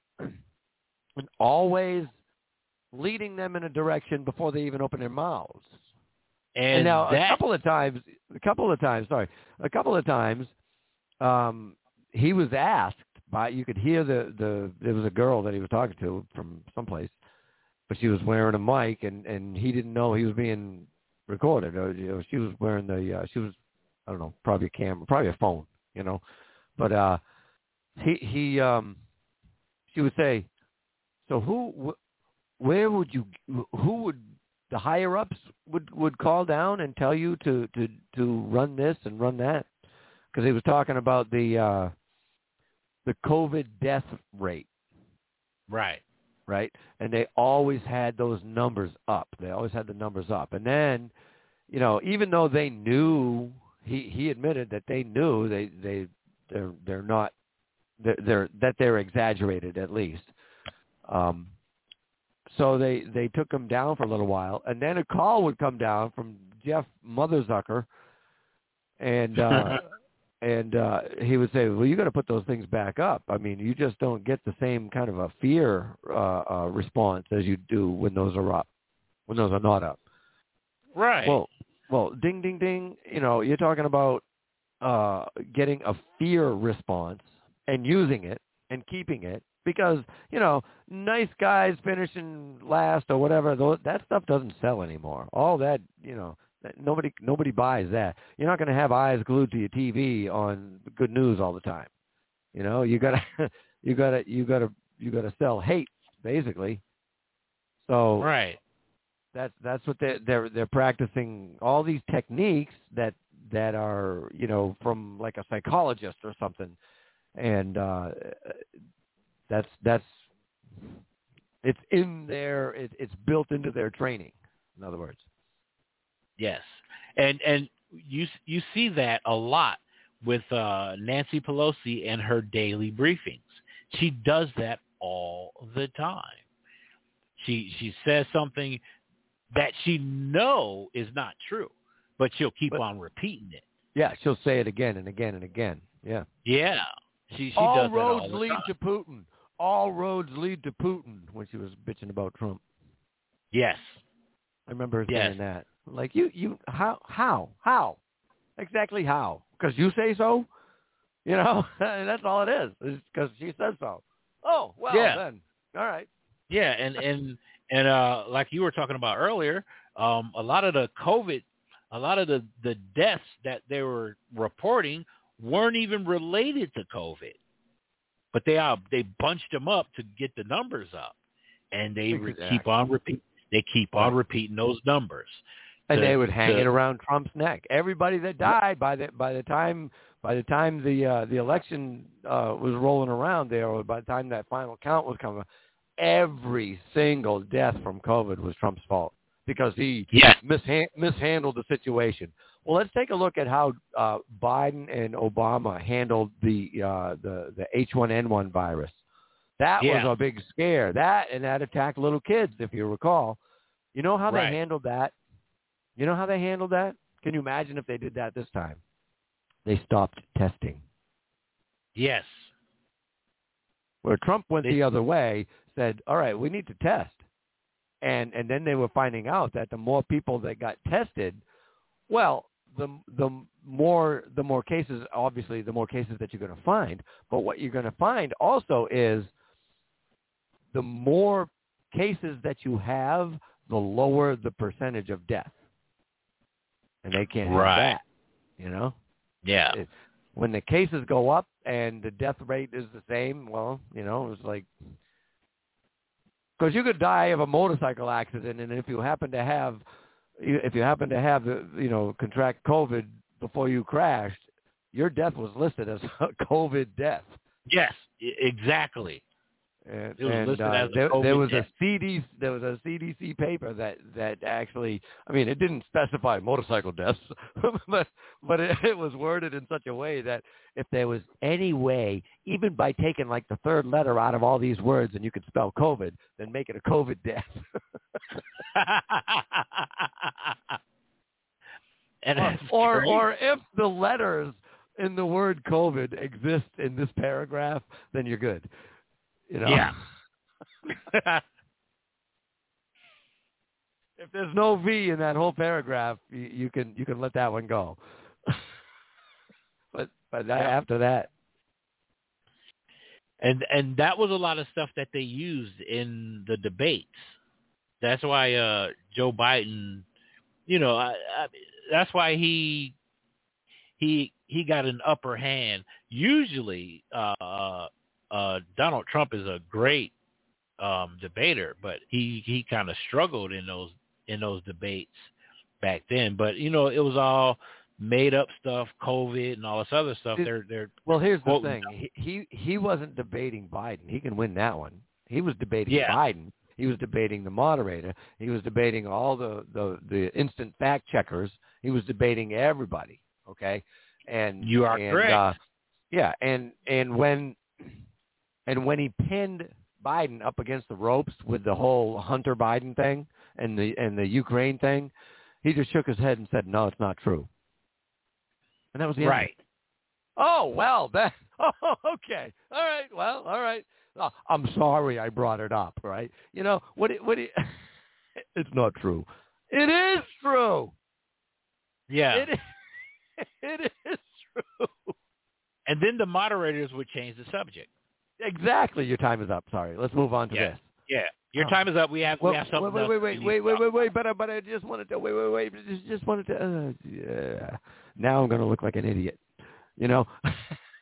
and always leading them in a direction before they even open their mouths. And, and now that... a couple of times, a couple of times, sorry, a couple of times, um, he was asked by, you could hear the, the, there was a girl that he was talking to from someplace, but she was wearing a mic and, and he didn't know he was being recorded. Or, you know, she was wearing the, uh, she was, I don't know, probably a camera, probably a phone, you know, but, uh, he, he, um, she would say, so who, where would you, who would, the higher ups would, would call down and tell you to, to, to run this and run that? Because he was talking about the, uh, the COVID death rate. Right. Right. And they always had those numbers up. They always had the numbers up. And then, you know, even though they knew, he, he admitted that they knew they, they, they're, they're not, they're, they're, that they're exaggerated at least. Um, So they, they took him down for a little while, and then a call would come down from Jeff Motherzucker, and uh, and uh, he would say, "Well, you got to put those things back up. I mean, you just don't get the same kind of a fear uh, uh, response as you do when those are up, when those are not up." Right. Well, well, ding, ding, ding. You know, you're talking about uh, getting a fear response and using it and keeping it. Because, you know, nice guys finishing last or whatever, that stuff doesn't sell anymore. All that, you know, nobody nobody buys that. You're not going to have eyes glued to your T V on good news all the time. You know, you got to You gotta you gotta you gotta sell hate, basically. So right. That's that's what they they're they're practicing all these techniques that that are, you know, from like a psychologist or something, and uh, that's that's it's in their it, it's built into their training. In other words, yes, and and you you see that a lot with uh, Nancy Pelosi and her daily briefings. She does that all the time. She she says something that she know is not true, but she'll keep but, on repeating it. Yeah, she'll say it again and again and again. Yeah. Yeah. She she all does roads that all the lead time. to Putin. All roads lead to Putin when she was bitching about Trump. Yes. I remember her yes. saying that. Like, you, you, how, how, how? Exactly how? Because you say so? You know, that's all it is. It's because she says so. Oh, well, yeah. then. All right. Yeah, and, and, and uh, like you were talking about earlier, um, a lot of the COVID, a lot of the, the deaths that they were reporting weren't even related to COVID. But they uh, they bunched them up to get the numbers up, and they exactly. re- keep on repeat. They keep on right. repeating those numbers, and to, they would hang to, it around Trump's neck. Everybody that died by the by the time by the time the uh, the election uh, was rolling around there, or by the time that final count was coming, every single death from COVID was Trump's fault because he yes. misha- mishandled the situation. Well, let's take a look at how uh, Biden and Obama handled the uh, the the H one N one virus. That yeah. was a big scare. That and that attacked little kids, if you recall. You know how right. they handled that? You know how they handled that? Can you imagine if they did that this time? They stopped testing. Yes. Where Trump went they, the other way, said, "All right, we need to test," and and then they were finding out that the more people that got tested, well, the the more the more cases, obviously, the more cases that you're going to find. But what you're going to find also is the more cases that you have, the lower the percentage of death. And they can't right. have that, you know? Yeah. It, when the cases go up and the death rate is the same, well, you know, it's like, because you could die of a motorcycle accident, and if you happen to have If you happen to have, the, you know, contract COVID before you crashed, your death was listed as a COVID death. Yes, exactly. And, it was and listed uh, as a there, COVID there was death. a C D there was a C D C paper that, that actually, I mean, it didn't specify motorcycle deaths, but but it, it was worded in such a way that if there was any way, even by taking like the third letter out of all these words, and you could spell COVID, then make it a COVID death. and or, or or if the letters in the word COVID exist in this paragraph, then you're good. You know? Yeah. If there's no V in that whole paragraph, you, you can you can let that one go. but but that, yeah. after that, and and that was a lot of stuff that they used in the debates. That's why uh, Joe Biden, you know, I, I, that's why he he he got an upper hand. Usually, uh, uh, Donald Trump is a great um, debater, but he, he kind of struggled in those in those debates back then. But you know, it was all made up stuff, COVID and all this other stuff. It, they're they're well, here's the quoting. thing: he, he he wasn't debating Biden. He can win that one. He was debating yeah. Biden. He was debating the moderator. He was debating all the, the, the instant fact checkers. He was debating everybody. Okay, and you are and, correct. Uh, yeah, and and when and when he pinned Biden up against the ropes with the whole Hunter Biden thing and the and the Ukraine thing, he just shook his head and said, "No, it's not true." And that was the end. Right. Oh well, that. Oh, okay. All right. Well, all right. Oh, I'm sorry I brought it up, right? You know, what it, what it, it's not true. It is true. Yeah. It is, it is true. And then the moderators would change the subject. Exactly. Your time is up. Sorry. Let's move on to yeah. this. Yeah. Your oh. time is up. We have, well, we have something wait, else. Wait, wait, wait, wait, wait, wait, wait, but, but I just wanted to, wait, wait, wait, just, just wanted to, uh, yeah. Now I'm going to look like an idiot, you know?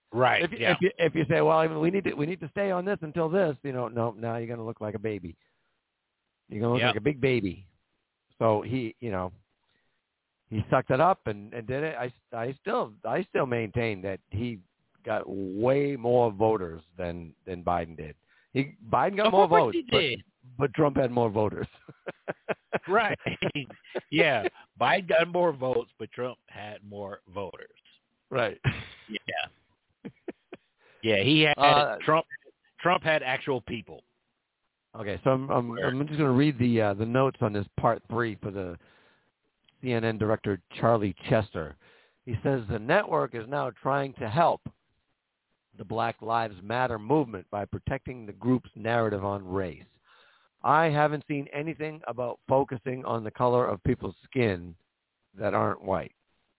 Right. If you, yeah. if you if you say, well, I mean, we need to we need to stay on this until this, you know, no, now you're going to look like a baby. You're going to look Yep. like a big baby. So he, you know, he sucked it up and, and did it. I, I still I still maintain that he got way more voters than than Biden did. He Biden got Of more course votes, he but, did. but Trump had more voters. Right. Yeah. Biden got more votes, but Trump had more voters. Right. Yeah. Yeah, he had Uh, Trump Trump had actual people. Okay, so I'm I'm, I'm just going to read the uh, the notes on this part three for the C N N director Charlie Chester. He says the network is now trying to help the Black Lives Matter movement by protecting the group's narrative on race. I haven't seen anything about focusing on the color of people's skin that aren't white.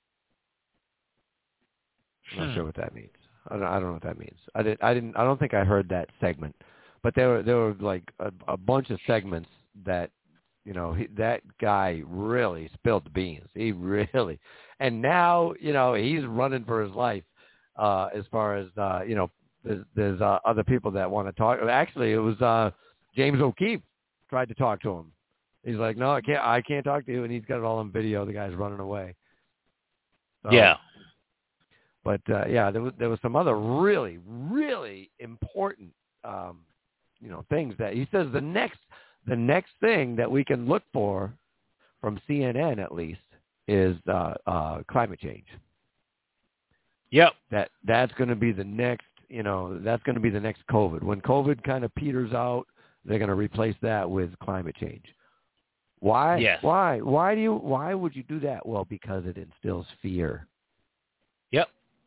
I'm not Hmm. sure what that means. I don't, I don't know what that means. I didn't. I didn't. I don't think I heard that segment. But there were there were like a, a bunch of segments that, you know, he, that guy really spilled the beans. He really, and now, you know, he's running for his life. Uh, as far as uh, you know, there's, there's uh, other people that want to talk. Actually, it was uh, James O'Keefe tried to talk to him. He's like, no, I can't. I can't talk to you. And he's got it all on video. The guy's running away. So, Yeah. But uh, yeah, there was there was some other really really important. Um, You know, things that he says the next the next thing that we can look for from C N N at least is uh, uh, climate change. Yep. That that's going to be the next, you know, that's going to be the next COVID. When COVID kind of peters out, they're going to replace that with climate change. Why? Yes. Why? Why do you? Why would you do that? Well, because it instills fear. Yep.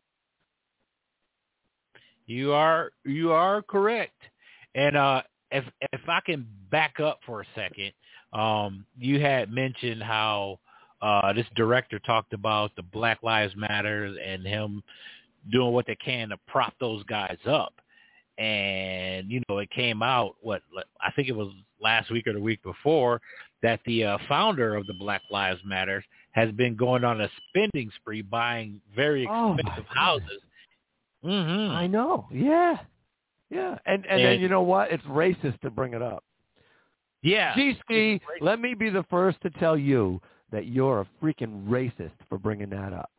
You are you are correct. And uh, if if I can back up for a second, um, you had mentioned how uh, this director talked about the Black Lives Matter and him doing what they can to prop those guys up. And, you know, it came out, what, I think it was last week or the week before, that the uh, founder of the Black Lives Matter has been going on a spending spree buying very expensive Oh, houses. Mm-hmm. I know. Yeah. Yeah, and, and And- then you know what? It's racist to bring it up. Yeah. G-Ski, let me be the first to tell you that you're a freaking racist for bringing that up.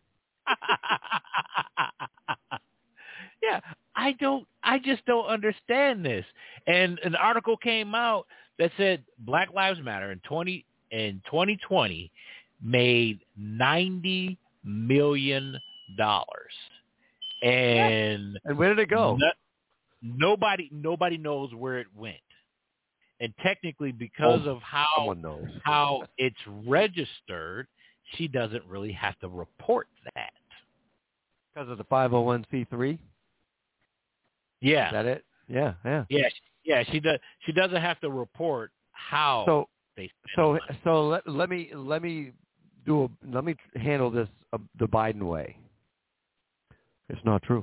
Yeah, I don't, I just don't understand this. And an article came out that said Black Lives Matter in twenty in twenty twenty made ninety million dollars, and And where did it go? no, nobody nobody knows where it went. And technically, because Oh, of how someone knows. how it's registered, she doesn't really have to report that. Because of the five oh one c three? Yeah. Is that it? Yeah, yeah. Yeah, yeah, she does. She doesn't have to report how So, they spend so, the money. so let, let me let me do a, let me handle this uh, the Biden way. It's not true.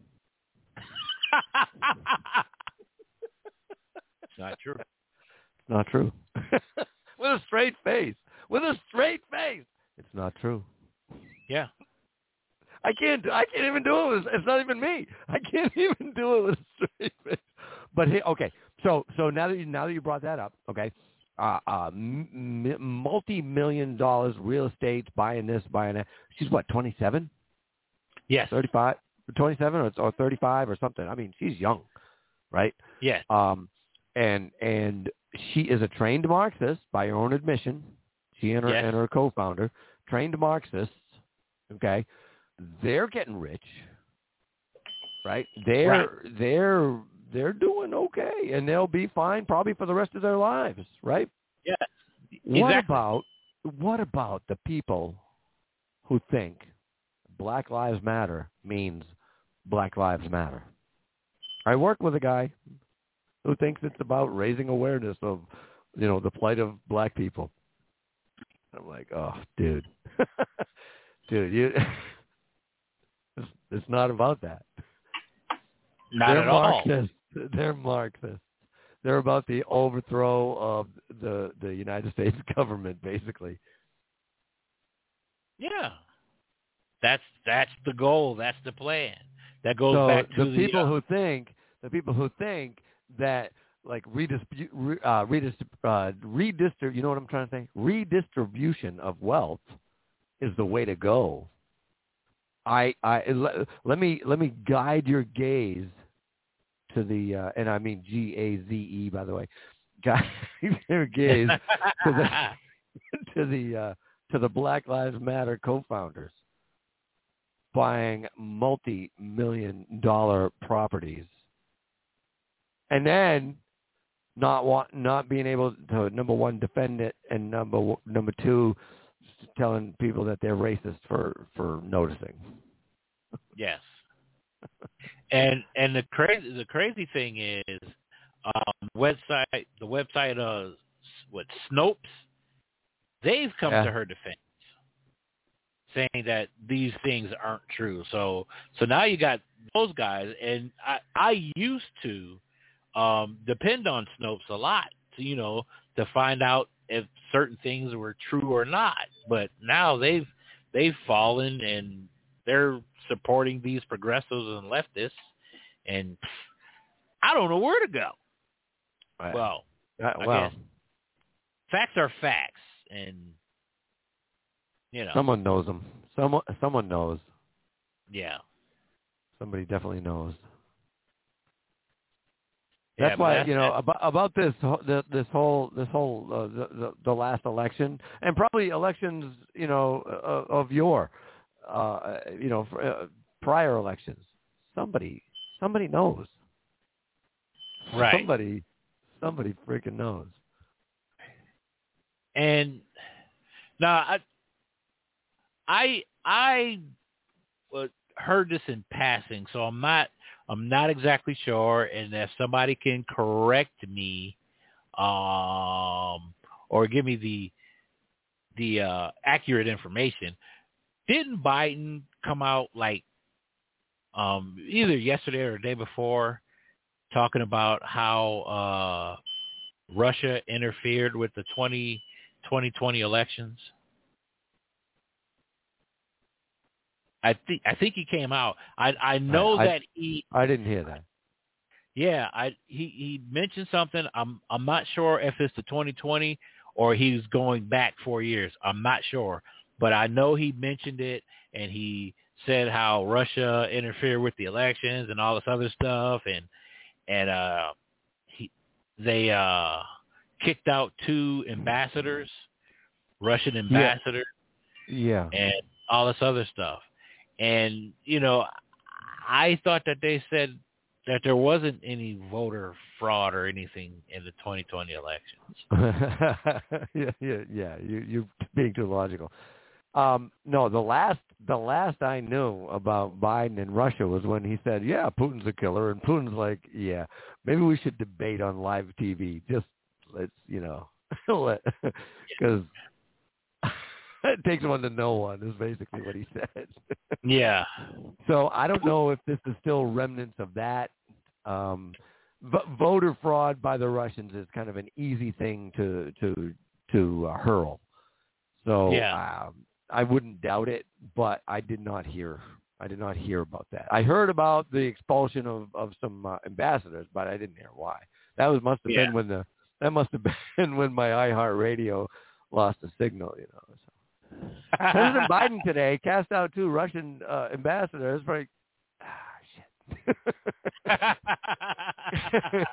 It's not true. It's not true. With a straight face. With a straight face. It's not true. Yeah. I can't. I can't even do it. With, it's not even me. I can't even do it with a straight face. But hey, okay. So so now that you now that you brought that up, okay, uh, uh, m- multi-million dollars real estate, buying this, buying that. She's what, twenty-seven, Yes. thirty-five, twenty-seven, or, or thirty-five, or something. I mean, she's young, right? Yes. Um, and and she is a trained Marxist by her own admission. She and her Yes. and her co-founder, trained Marxists. Okay. They're getting rich, right? They're Right. they're they're doing okay, and they'll be fine probably for the rest of their lives, right? Yeah. What Exactly. about what about the people who think Black Lives Matter means Black Lives Matter? I work with a guy who thinks it's about raising awareness of, you know, the plight of black people. I'm like, oh, dude, dude, you. It's, it's not about that. Not They're at all. Marxists. They're Marxists. They're about the overthrow of the the United States government, basically. Yeah. That's that's the goal. That's the plan. That goes so back to the the people uh, who think the people who think that like redistrib- re, uh, redistrib- uh, redistrib- you know what I'm trying to say? Redistribution of wealth is the way to go. I, I let, let me let me guide your gaze to the uh, and I mean G A Z E by the way, guide your gaze to the to the uh, to the Black Lives Matter co-founders buying multi-million dollar properties, and then not want not being able to number one defend it, and number number two telling people that they're racist for, for noticing. Yes. And and the crazy the crazy thing is, um, website the website uh what Snopes, they've come yeah. to her defense, saying that these things aren't true. So so now you got those guys, and I I used to um, depend on Snopes a lot to you know to find out if certain things were true or not. But now they've they've fallen, and they're supporting these progressives and leftists, and I don't know where to go. Right. Well, uh, I well, guess facts are facts, and you know, someone knows them. Someone someone knows. yeah, Somebody definitely knows. Yeah, That's but why that's- you know that's- about about this ho- the, this whole this whole uh, the, the the last election, and probably elections you know uh, of yore, uh, you know for, uh, prior elections. Somebody somebody knows. right. Somebody somebody freaking knows. And now I I I uh, heard this in passing, so I'm not I'm not exactly sure. And if somebody can correct me, um, or give me the the uh, accurate information, didn't Biden come out like um, either yesterday or the day before talking about how uh, Russia interfered with the twenty twenty elections? I think I think he came out. I I know I, that he. I didn't hear that. Yeah, I he, he mentioned something. I'm I'm not sure if it's the twenty twenty or he's going back four years. I'm not sure, but I know he mentioned it, and he said how Russia interfered with the elections and all this other stuff, and and uh he they uh kicked out two ambassadors, Russian ambassadors, Yeah. and all this other stuff. And, you know, I thought that they said that there wasn't any voter fraud or anything in the twenty twenty elections. yeah, yeah, yeah. You you're being too logical. Um, no, the last the last I knew about Biden and Russia was when he said, "Yeah, Putin's a killer," and Putin's like, "Yeah, maybe we should debate on live T V. Just let's, you know, because." It takes one to know one is basically what he said. Yeah. So I don't know if this is still remnants of that. Um, v- voter fraud by the Russians is kind of an easy thing to to to uh, hurl. So Yeah. um, I wouldn't doubt it, but I did not hear I did not hear about that. I heard about the expulsion of of some uh, ambassadors, but I didn't hear why. That was must have Yeah. been when the that must have been when my iHeartRadio lost the signal, you know. So. President Biden today cast out two Russian uh, ambassadors for ah, shit.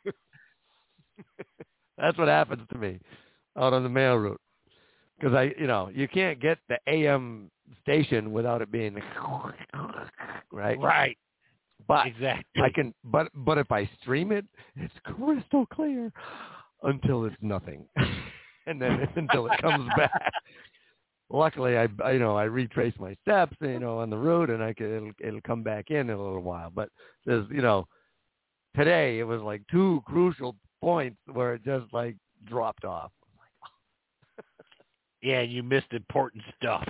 That's what happens to me out on the mail route, because I, you know, you can't get the A M station without it being right. Right. But exactly. I can, but but if I stream it, it's crystal clear until it's nothing, and then until it comes back. Luckily, I, I you know I retrace my steps, you know, on the route, and I can it'll, it'll come back in in a little while. But there's you know, today it was like two crucial points where it just like dropped off. Yeah, you missed important stuff.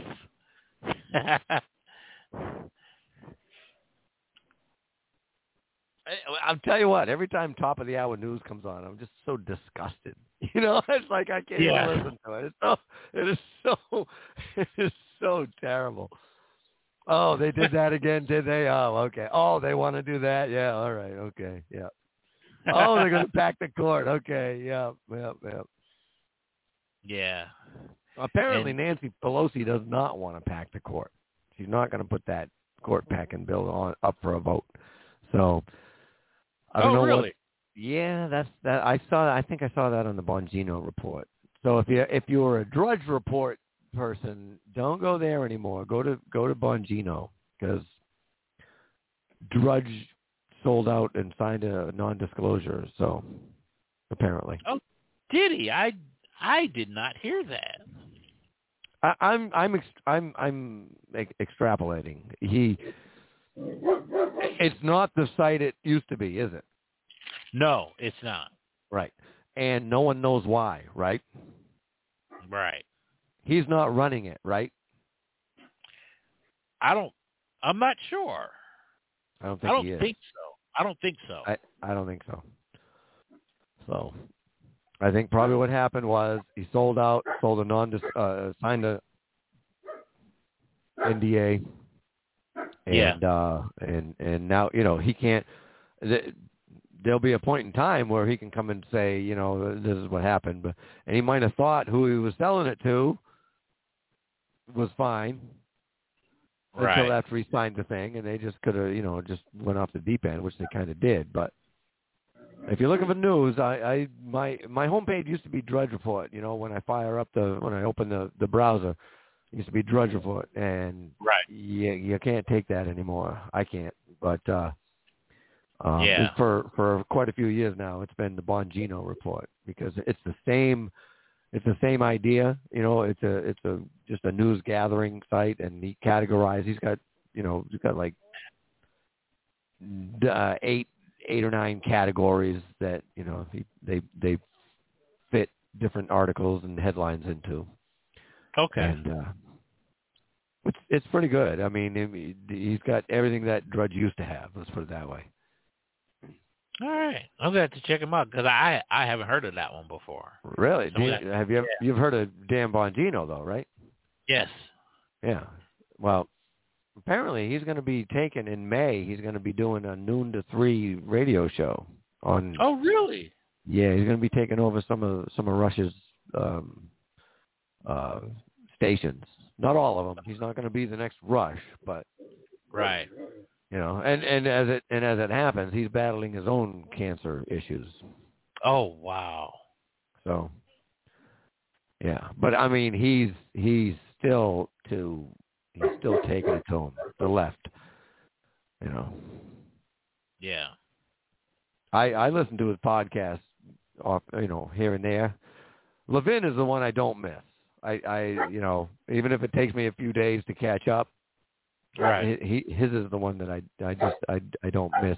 I'll tell you what. Every time top of the hour news comes on, I'm just so disgusted. You know, it's like I can't Yeah. even listen to it. It's so, it is so, it is so terrible. Oh, they did that again, did they? Oh, okay. Oh, they want to do that? Yeah, all right, okay, yeah. Oh, they're going to pack the court. Okay, yeah, yeah, yeah. Yeah. Apparently, And, Nancy Pelosi does not want to pack the court. She's not going to put that court packing bill on up for a vote. So, I don't oh, know really? what. Yeah, that's that. I saw. I think I saw that on the Bongino report. So if you if you were a Drudge Report person, don't go there anymore. Go to go to Bongino because Drudge sold out and signed a non-disclosure. So apparently, Oh, did he? I I did not hear that. I, I'm I'm ex, I'm I'm ex- extrapolating. He, it's not the site it used to be, is it? No, it's not. Right, and no one knows why. Right. Right. He's not running it. Right. I don't. I'm not sure. I don't I think don't he is. think so. I don't think so. I, I don't think so. So, I think probably what happened was he sold out, sold a non, uh, signed a N D A, and Yeah. uh, and and now you know he can't. Th- there'll be a point in time where he can come and say, you know, this is what happened, but and he might have thought who he was selling it to was fine. Right. Until after he signed the thing, and they just could have, you know, just went off the deep end, which they kind of did. But if you're looking for news, I, I my my homepage used to be Drudge Report. You know, when I fire up the when I open the, the browser, it used to be Drudge Report, and Right. you you can't take that anymore. I can't. But uh, um, Yeah. for for quite a few years now, it's been the Bongino Report because it's the same. It's the same idea, you know. It's a it's a just a news gathering site, and he categorized. He's got you know he's got like uh, eight eight or nine categories that you know he, they they fit different articles and headlines into. Okay. And uh, it's it's pretty good. I mean, he's got everything that Drudge used to have. Let's put it that way. All right. I'm going to have to check him out because I, I haven't heard of that one before. Really? So Dan, have you ever, yeah. you've heard of Dan Bongino though, right? Yes. Yeah. Well, apparently he's going to be taken in May. He's going to be doing a noon to three radio show on. Oh, really? Yeah, he's going to be taking over some of some of Russia's um, uh, stations. Not all of them. He's not going to be the next Rush, but right. You know, and, and as it and as it happens, he's battling his own cancer issues. Oh, wow. So, yeah, but I mean, he's he's still to he's still taking it to him, the left. You know. Yeah. I I listen to his podcast off, you know, here and there. Levin is the one I don't miss. I I you know, even if it takes me a few days to catch up. Right. He, his is the one that I, I just I, I don't miss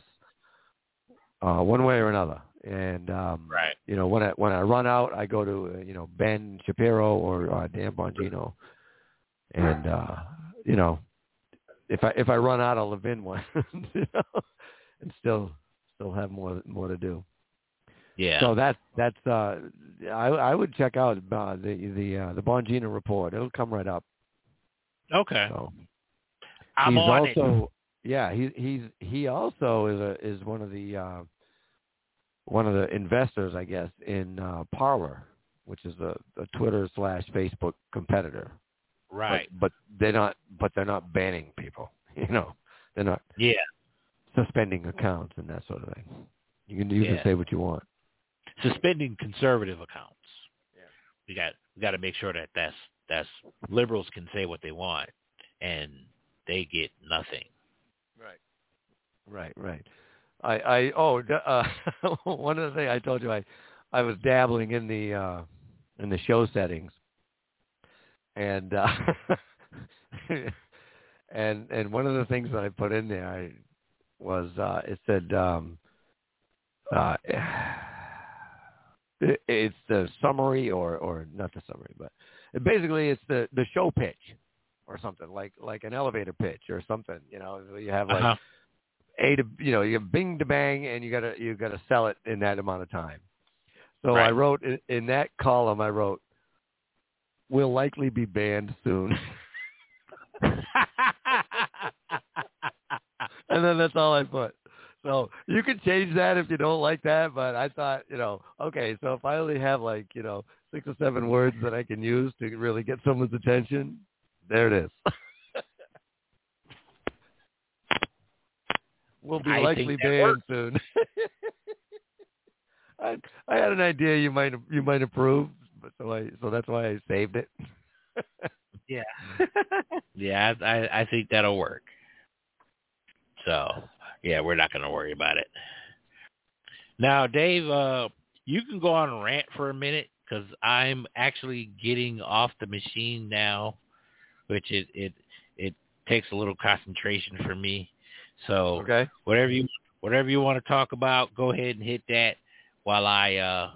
uh, one way or another. And um, right. you know, when I when I run out, I go to uh, you know Ben Shapiro or uh, Dan Bongino, and uh, you know, if I if I run out, I'll Levin one, you know, and still still have more more to do. Yeah. So that's that's uh, I I would check out uh, the the uh, the Bongino report. It'll come right up. Okay. So. I'm he's on also, it. Yeah, he he's he also is a is one of the uh, one of the investors, I guess, in uh, Parler, which is a, a Twitter slash Facebook competitor. Right. But, but they're not. But they're not banning people. You know, they're not. Yeah. Suspending accounts and that sort of thing. You can you yeah. can say what you want. Suspending conservative accounts. Yeah. We got we got to make sure that that's that's liberals can say what they want and they get nothing. Right. Right, right. I, I oh, uh, one of the things I told you, I, I was dabbling in the, uh, in the show settings, and, uh, and, and one of the things that I put in there I, was, uh, it said, um, uh, it, it's the summary or, or not the summary, but basically it's the, the show pitch. Or something like like an elevator pitch or something, you know. You have like uh-huh. a to you know you have bing to bang, and you gotta you gotta sell it in that amount of time. So right. I wrote in, in that column, I wrote, "Will likely be banned soon." and then that's all I put. So you can change that if you don't like that, but I thought, you know, okay, so if I only have like, you know, six or seven words that I can use to really get someone's attention, there it is. We'll be I likely banned soon. I, I had an idea you might you might approve, but so I so that's why I saved it. Yeah, yeah, I I think that'll work. So yeah, we're not going to worry about it. Now, Dave, uh, you can go on and rant for a minute because I'm actually getting off the machine now, which it it it takes a little concentration for me. So okay. whatever you whatever you want to talk about, go ahead and hit that while I. Uh,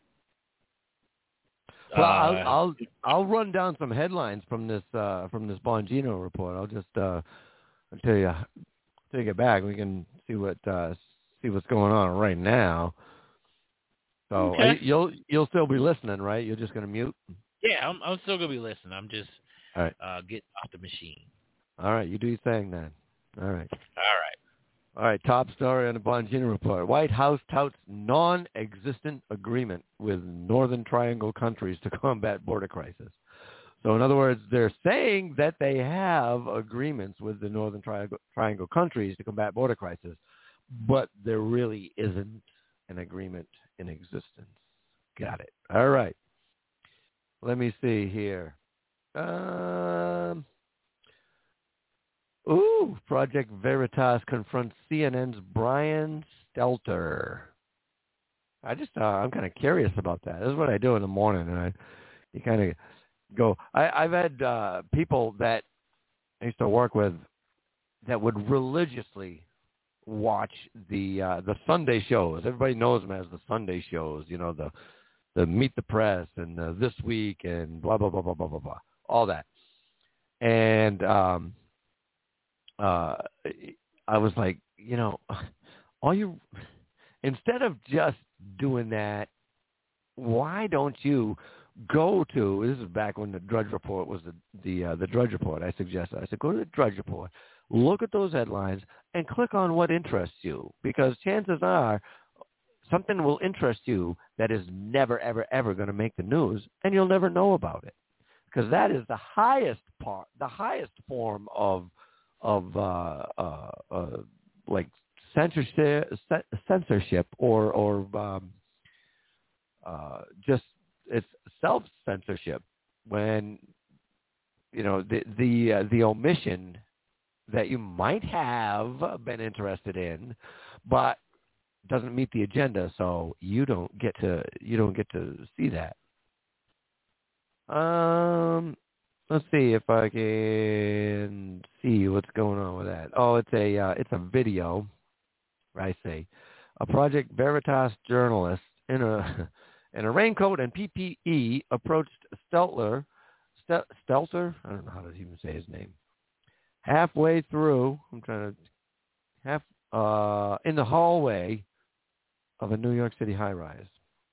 well, uh, I'll I'll I'll run down some headlines from this uh, from this Bongino report. I'll just uh, until you till you get back, we can see what uh, see what's going on right now. So okay. you, you'll you'll still be listening, right? You're just gonna mute. Yeah, I'm I'm still gonna be listening. I'm just all right. uh, getting off the machine. All right, you do your thing then. All right. All right. All right, top story on the Bongino report. White House touts non-existent agreement with Northern Triangle countries to combat border crisis. So in other words, they're saying that they have agreements with the Northern Triangle, Triangle countries to combat border crisis, but there really isn't an agreement in existence. Got it. All right. Let me see here. Um... Ooh, Project Veritas confronts C N N's Brian Stelter. I just, uh, I'm kind of curious about that. This is what I do in the morning, and I, you kind of go. I, I've had uh, people that I used to work with that would religiously watch the uh, the Sunday shows. Everybody knows them as the Sunday shows. You know, the the Meet the Press and the This Week and blah blah blah blah blah blah blah, all that, and. um Uh, I was like, you know, all you, instead of just doing that, why don't you go to, this is back when the Drudge Report was the, the, uh, the Drudge Report, I suggested, I said, go to the Drudge Report, look at those headlines, and click on what interests you, because chances are something will interest you that is never, ever, ever going to make the news, and you'll never know about it, because that is the highest part, the highest form of of uh, uh, uh, like censorship, censorship, or or um, uh, just it's self censorship when you know the the uh, the omission that you might have been interested in, but doesn't meet the agenda, so you don't get to you don't get to see that. Um. Let's see if I can see what's going on with that. Oh, it's a uh, it's a video. I say, a Project Veritas journalist in a in a raincoat and P P E approached Stelter. Stelter, I don't know how to even say his name. Halfway through, I'm trying to half uh, in the hallway of a New York City high-rise.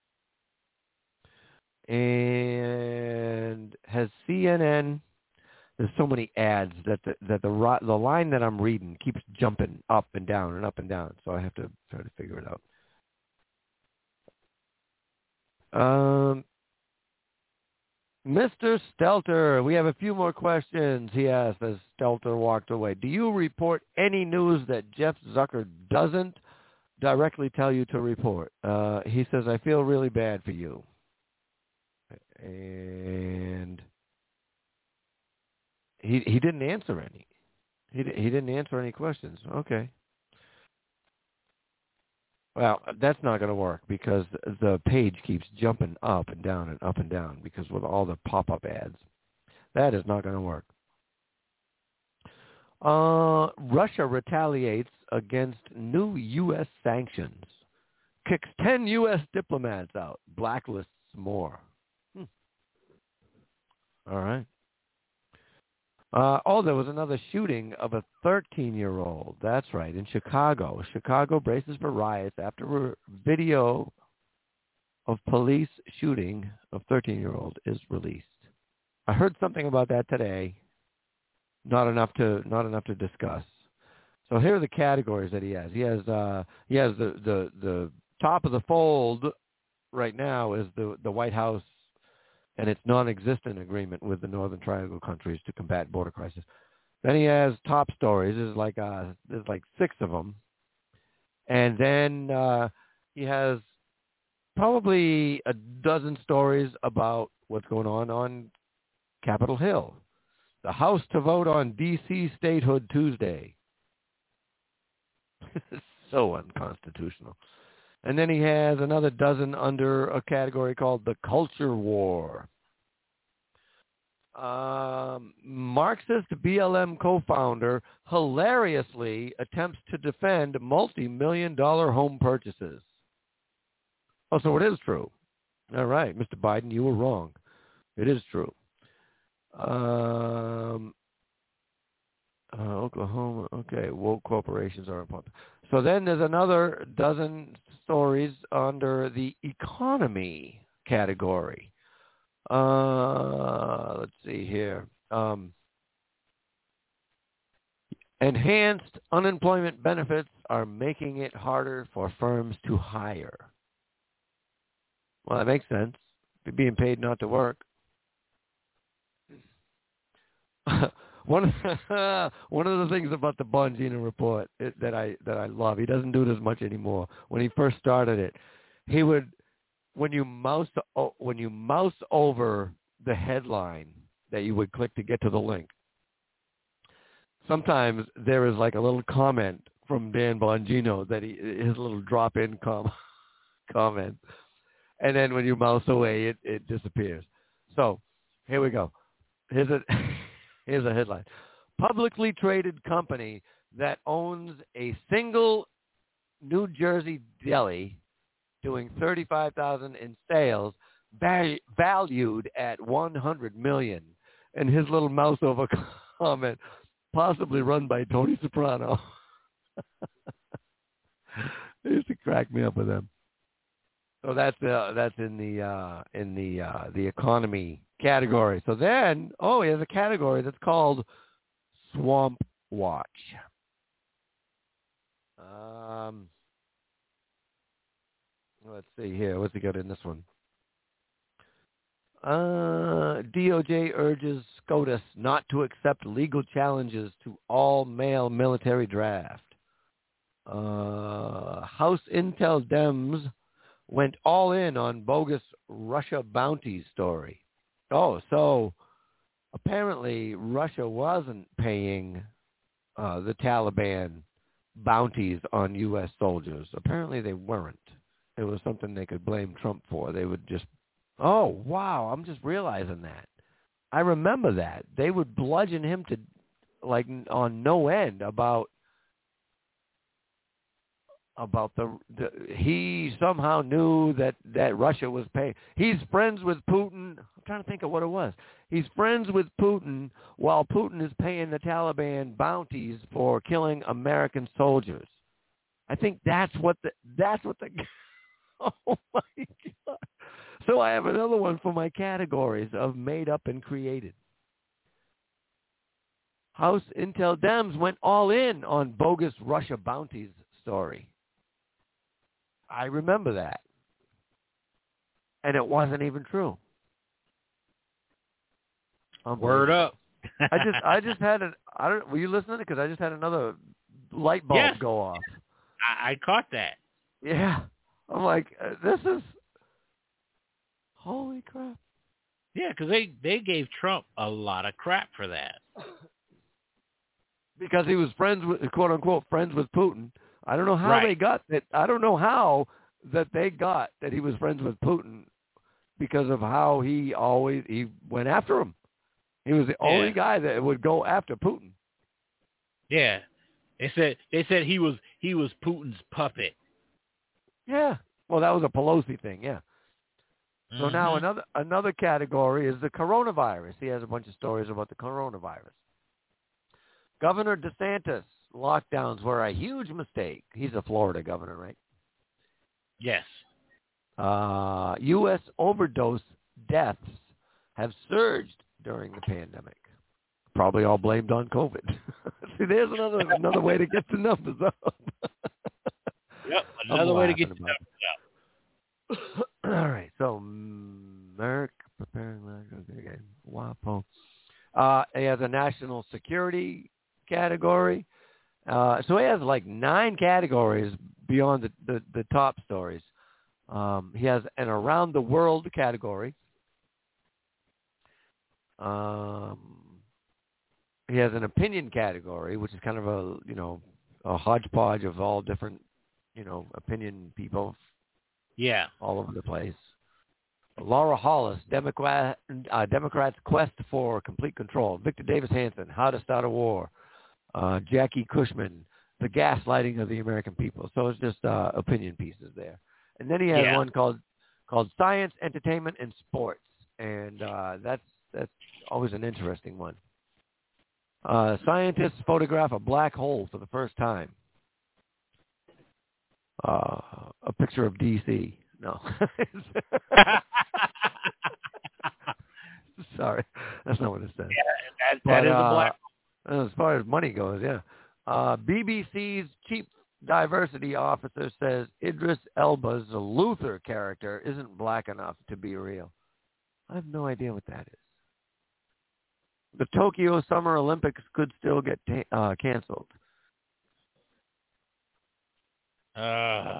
And has C N N? There's so many ads that the, that the the line that I'm reading keeps jumping up and down and up and down, so I have to try to figure it out. Um, Mister Stelter, we have a few more questions. He asked as Stelter walked away. Do you report any news that Jeff Zucker doesn't directly tell you to report? Uh, he says, I feel really bad for you. And he he didn't answer any. He he didn't answer any questions. Okay. Well, that's not going to work because the page keeps jumping up and down and up and down because with all the pop-up ads. That is not going to work. Uh, Russia retaliates against new U S sanctions. Kicks ten U S diplomats out. Blacklists more. Hmm. All right. Uh, oh, there was another shooting of a thirteen-year-old. That's right, in Chicago. Chicago braces for riots after a video of police shooting of thirteen-year-old is released. I heard something about that today. Not enough to not enough to discuss. So here are the categories that he has. He has uh, he has the, the, the top of the fold right now is the, the White House and its non-existent agreement with the Northern Triangle countries to combat border crisis. Then he has top stories. There's like uh, there's like six of them, and then uh, he has probably a dozen stories about what's going on on Capitol Hill. The House to vote on D C statehood Tuesday. So unconstitutional. And then he has another dozen under a category called the Culture War. Um, Marxist B L M co-founder hilariously attempts to defend multi-million dollar home purchases. Oh, so it is true. All right, Mister Biden, you were wrong. It is true. Um, uh, Oklahoma, okay, woke corporations are important. So then there's another dozen stories under the economy category. Uh, let's see here. Um, enhanced unemployment benefits are making it harder for firms to hire. Well, that makes sense. You're being paid not to work. one of one of the things about the Bongino report it, that I that I love, he doesn't do it as much anymore. When he first started it, he would when you mouse when you mouse over the headline that you would click to get to the link. Sometimes there is like a little comment from Dan Bongino that he his little drop in com- comment, and then when you mouse away, it, it disappears. So here we go. Here's a Here's a headline. Publicly traded company that owns a single New Jersey deli doing thirty-five thousand dollars in sales, val- valued at one hundred million dollars. And his little mouse over comment, possibly run by Tony Soprano. They used to crack me up with them. So that's uh, that's in the uh, in the uh, the economy category. So then, oh, he has a category that's called Swamp Watch. Um, let's see here. What's he got in this one? Uh, D O J urges SCOTUS not to accept legal challenges to all-male military draft. Uh, House Intel Dems went all in on bogus Russia bounty story. Oh, so apparently Russia wasn't paying uh, the Taliban bounties on U S soldiers. Apparently they weren't. It was something they could blame Trump for. They would just, oh, wow, I'm just realizing that. I remember that. They would bludgeon him to, like, on no end about about the, the he somehow knew that, that Russia was paying. He's friends with Putin. I'm trying to think of what it was. He's friends with Putin while Putin is paying the Taliban bounties for killing American soldiers. I think that's what the, that's what the, oh my God. So I have another one for my categories of made up and created. House Intel Dems went all in on bogus Russia bounties story. I remember that. And it wasn't even true. Word up. I just I just had a I don't were you listening? Because I just had another light bulb yes. go off. I, I caught that. Yeah. I'm like, uh, this is holy crap. Yeah, because they, they gave Trump a lot of crap for that. Because he was friends with, quote unquote, friends with Putin. I don't know how right. they got that. I don't know how that they got that he was friends with Putin because of how he always, he went after him. He was the yeah. only guy that would go after Putin. Yeah. They said, they said he was, he was Putin's puppet. Yeah. Well, that was a Pelosi thing. Yeah. So mm-hmm. now another, another category is the coronavirus. He has a bunch of stories about the coronavirus. Governor DeSantis, lockdowns were a huge mistake. He's a Florida governor, right? Yes. Uh, U S overdose deaths have surged during the pandemic. probably all blamed on COVID. See, there's another another way to get the numbers up. Yep, another way to get the about numbers up. All right, so Merck preparing okay, WAPO. Uh, he has a national security category. Uh, so he has like nine categories beyond the, the, the top stories. Um, he has an around the world category. Um, he has an opinion category, which is kind of a, you know, a hodgepodge of all different, you know, opinion people. Yeah. All over the place. Laura Hollis, Democrat, uh, Democrats' quest for complete control. Victor Davis Hanson, How to Start a War. Uh, Jackie Cushman, The Gaslighting of the American People. So it's just uh, opinion pieces there. And then he has yeah. one called called Science, Entertainment, and Sports, and uh, that's that's always an interesting one. Uh, scientists photograph a black hole for the first time. Uh, a picture of D C. No. Sorry, that's not what it says. Yeah, that, but, that is uh, a black. As far as money goes, yeah. Uh, B B C's chief diversity officer says Idris Elba's Luther character isn't black enough to be real. I have no idea what that is. The Tokyo Summer Olympics could still get ta- uh, canceled. Uh,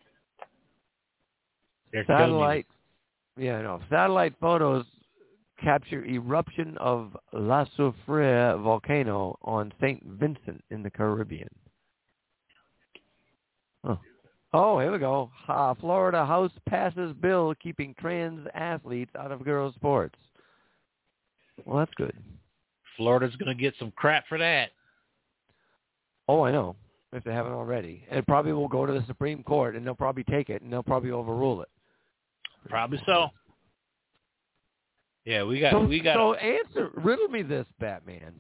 Satellite, yeah, no. Satellite photos capture eruption of La Soufrière volcano on Saint Vincent in the Caribbean. Huh. Oh, here we go. Uh, Florida House passes bill keeping trans athletes out of girls' sports. Well, that's good. Florida's going to get some crap for that. Oh, I know, if they haven't already. It probably will go to the Supreme Court, and they'll probably take it, and they'll probably overrule it. Probably so. Yeah, we got so, we got. So answer, riddle me this, Batman.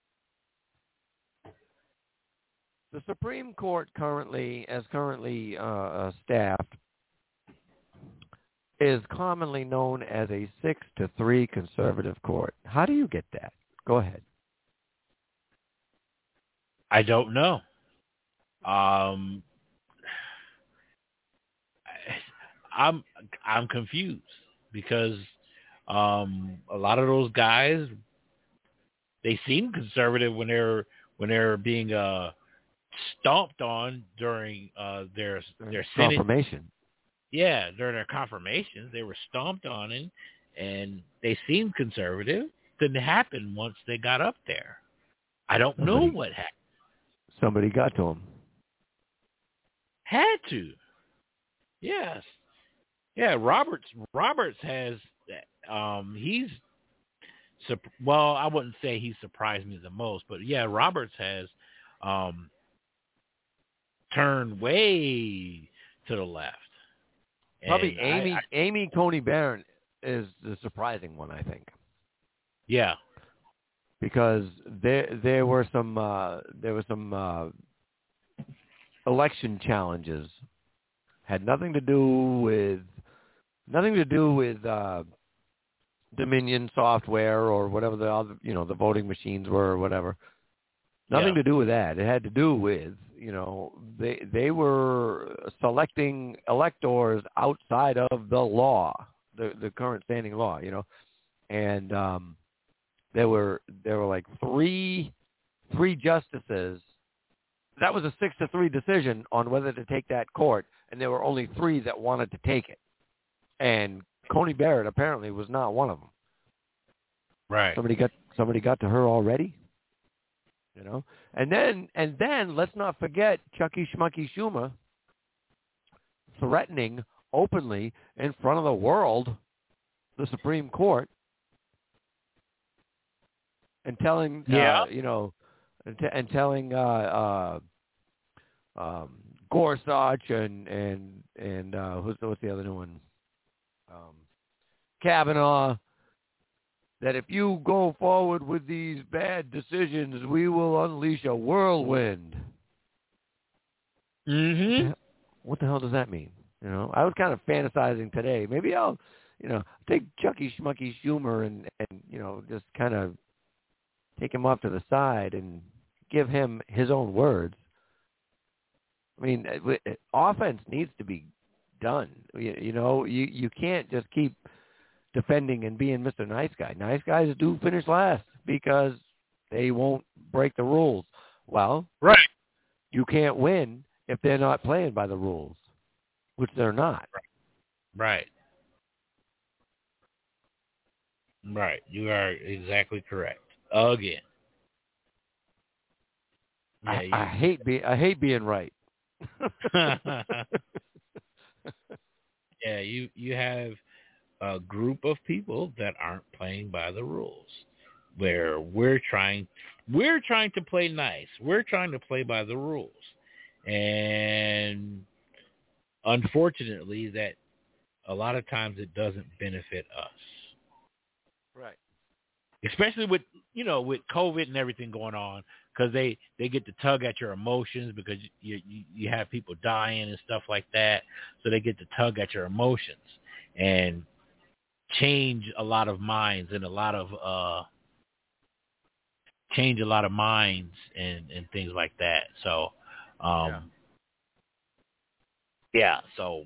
The Supreme Court currently, as currently uh, uh, staffed, is commonly known as a six to three conservative court. How do you get that? Go ahead. I don't know. Um, I, I'm I'm confused because um, a lot of those guys, they seem conservative when they're when they're being uh, stomped on during uh, their their Senate confirmation. Yeah, during their confirmations, they were stomped on, and and they seemed conservative. Didn't happen once they got up there. I don't Somebody, know what happened. Somebody got to them. Had to. Yes. Yeah, Roberts Roberts has um he's well, I wouldn't say he surprised me the most, but yeah, Roberts has um turned way to the left. Probably And Amy I, I, Amy Coney Barron is the surprising one, I think. Yeah. Because there there were some uh, there were some uh, election challenges, had nothing to do with nothing to do with uh, Dominion software or whatever the other, you know, the voting machines were or whatever. Nothing yeah. to do with that. It had to do with, you know, they they were selecting electors outside of the law, the the current standing law, you know, and um, there were there were like three three justices. That was a six to three decision on whether to take that court, and there were only three that wanted to take it, and Coney Barrett apparently was not one of them. Right. Somebody got somebody got to her already. You know, and then and then let's not forget Chucky Schmucky Schumer threatening openly in front of the world the Supreme Court and telling, yeah. uh, you know, and, t- and telling uh, uh, um, Gorsuch and and and uh, who's what's the other new one, um, Kavanaugh, that if you go forward with these bad decisions, we will unleash a whirlwind. Mm-hmm. What the hell does that mean? You know, I was kind of fantasizing today. Maybe I'll, you know, take Chucky Schmucky Schumer and, and you know, just kind of take him off to the side and give him his own words. I mean, offense needs to be done. You, you know, you, you can't just keep defending and being Mister Nice Guy. Nice guys do finish last because they won't break the rules. Well, right. You can't win if they're not playing by the rules, which they're not. Right. Right. You are exactly correct. Again. Yeah, I, you, I hate being I hate being right. Yeah, you you have a group of people that aren't playing by the rules. Where we're trying we're trying to play nice. We're trying to play by the rules. And unfortunately that a lot of times it doesn't benefit us. Right. Especially with, you know, with COVID and everything going on, because they, they get to tug at your emotions because you, you you have people dying and stuff like that. So they get to tug at your emotions and change a lot of minds and a lot of uh change a lot of minds and, and things like that. So, um, yeah. yeah so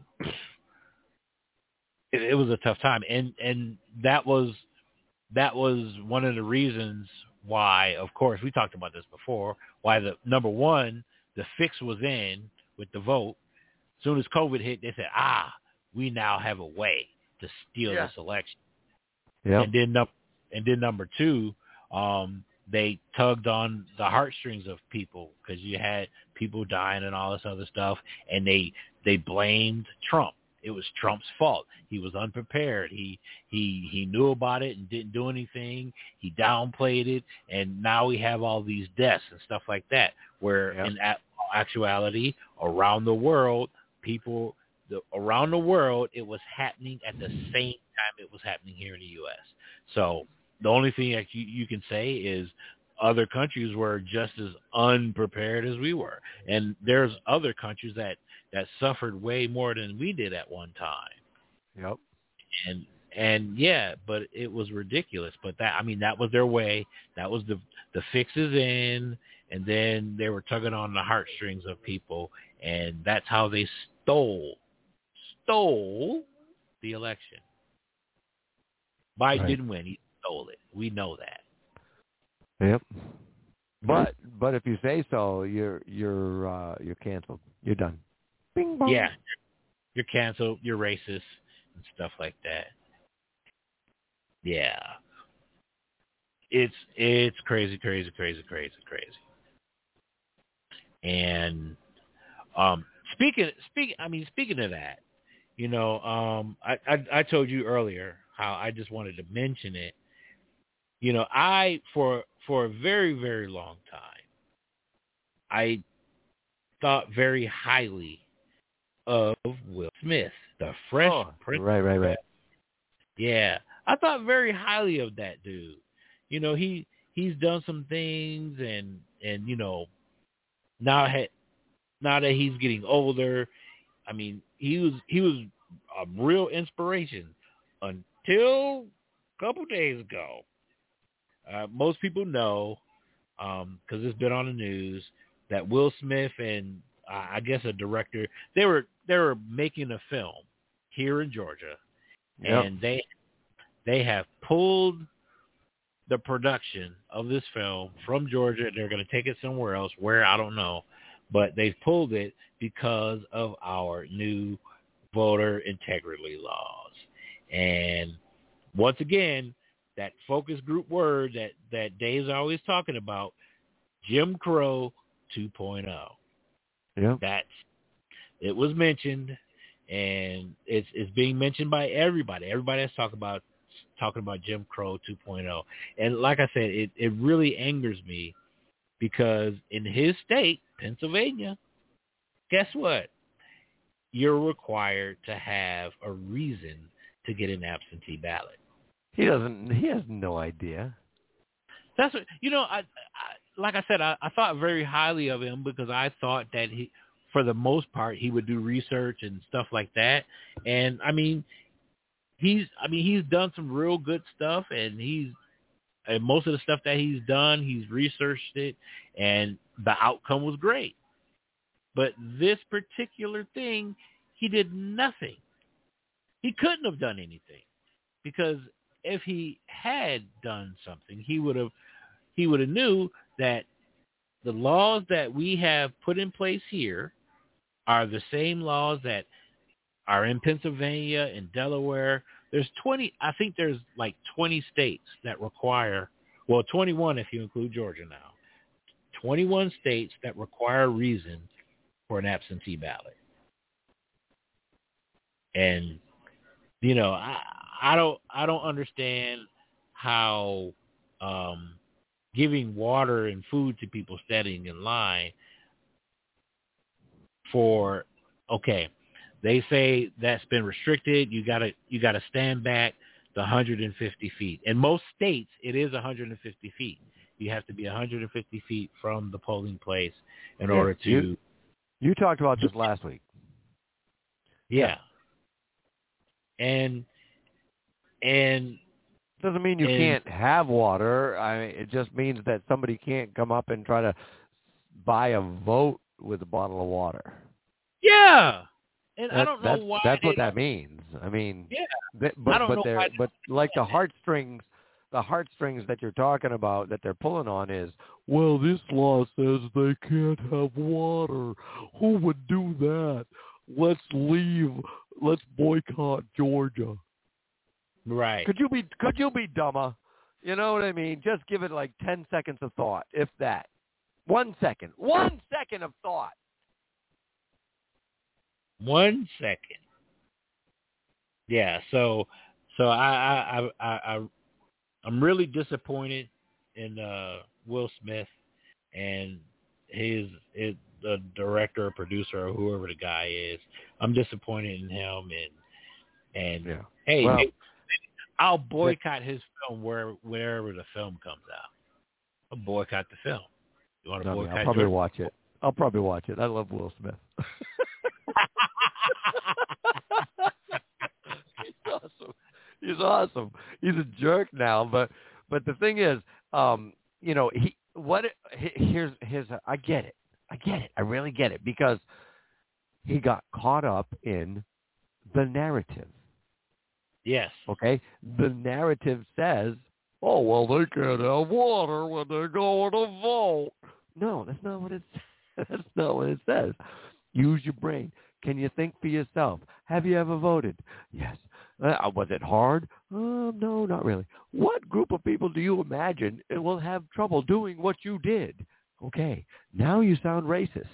it, it was a tough time, and and that was. That was one of the reasons why, of course, we talked about this before, why the number one, the fix was in with the vote. As soon as COVID hit, they said, ah, we now have a way to steal yeah. this election. Yep. And then and then number two, um, they tugged on the heartstrings of people because you had people dying and all this other stuff, and they they blamed Trump. It was Trump's fault. He was unprepared. He he he knew about it and didn't do anything. He downplayed it, and now we have all these deaths and stuff like that. Where yep. in actuality, around the world, people the, around the world, it was happening at the same time it was happening here in the U S. So the only thing that you, you can say is other countries were just as unprepared as we were, and there's other countries that. that suffered way more than we did at one time. Yep. And, and yeah, but it was ridiculous. But that, I mean, that was their way. That was the, the fixes in, and then they were tugging on the heartstrings of people. And that's how they stole, stole the election. Biden right. didn't win. He stole it. We know that. Yep. But, but if you say so, you're, you're, uh, you're canceled. You're done. Bing bong. Yeah, you're canceled. You're racist and stuff like that. Yeah, it's it's crazy, crazy, crazy, crazy, crazy. And um, speaking, speaking, I mean, speaking of that, you know, um, I, I I told you earlier how I just wanted to mention it. You know, I for for a very very long time, I thought very highly of Will Smith, the Fresh oh, Prince. Right, right, right. Yeah, I thought very highly of that dude. You know, he he's done some things, and and you know, now ha, now that he's getting older, I mean, he was he was a real inspiration until a couple days ago. Uh, most people know, because um, it's been on the news, that Will Smith and uh, I guess a director, they were they were making a film here in Georgia, yep. and they they have pulled the production of this film from Georgia. They're going to take it somewhere else, where I don't know, but they've pulled it because of our new voter integrity laws. And once again, that focus group word that, that Dave's always talking about, Jim Crow two point oh. Yeah. That's, it was mentioned, and it's it's being mentioned by everybody. Everybody that's talking about talking about Jim Crow two point oh. And like I said, it, it really angers me because in his state, Pennsylvania, guess what? You're required to have a reason to get an absentee ballot. He doesn't. He has no idea. That's what, you know, I, I like I said, I, I thought very highly of him because I thought that he, for the most part, he would do research and stuff like that. And I mean, he's, I mean, he's done some real good stuff, and he's, And most of the stuff that he's done, he's researched it, and the outcome was great. But this particular thing, he did nothing. He couldn't have done anything, because if he had done something, he would have he would have knew that the laws that we have put in place here are the same laws that are in Pennsylvania and Delaware. There's twenty, I think there's like twenty states that require, well, twenty-one if you include Georgia now, twenty-one states that require a reason for an absentee ballot. And, you know, I, I don't, I don't understand how um, giving water and food to people standing in line for, okay, they say that's been restricted. You gotta you gotta stand back the one hundred fifty feet. In most states, it is one hundred fifty feet. You have to be one hundred fifty feet from the polling place in yeah, order to. You, you talked about this last week. Yeah. yeah. And and doesn't mean you and, can't have water. I mean, it just means that somebody can't come up and try to buy a vote with a bottle of water. Yeah. And that, I don't know that's, why. That's what that means. I mean, yeah. They, but I don't but know they're why but like the heartstrings, the heartstrings that you're talking about that they're pulling on is, well, this law says they can't have water. Who would do that? Let's leave. Let's boycott Georgia. Right. Could you be Could you be dumber? You know what I mean? Just give it like ten seconds of thought, if that. One second. One second of thought. One second. Yeah, so so I I I, I I'm really disappointed in uh, Will Smith and his, his the director or producer or whoever the guy is. I'm disappointed in him, and and yeah. hey, well, I'll boycott his film where wherever the film comes out. I'll boycott the film. You want to no, boycott? I'll probably Georgia? watch it. I'll probably watch it. I love Will Smith. He's awesome. He's awesome. He's a jerk now, but but the thing is, um, you know, he what he, here's here's I get it. I get it. I really get it, because he got caught up in the narrative. Yes. Okay? The narrative says, oh, well, they can't have water when they're going to vote. No, that's not what it says. That's not what it says. Use your brain. Can you think for yourself? Have you ever voted? Yes. Uh, was it hard? Uh, no, not really. What group of people do you imagine will have trouble doing what you did? Okay, now you sound racist.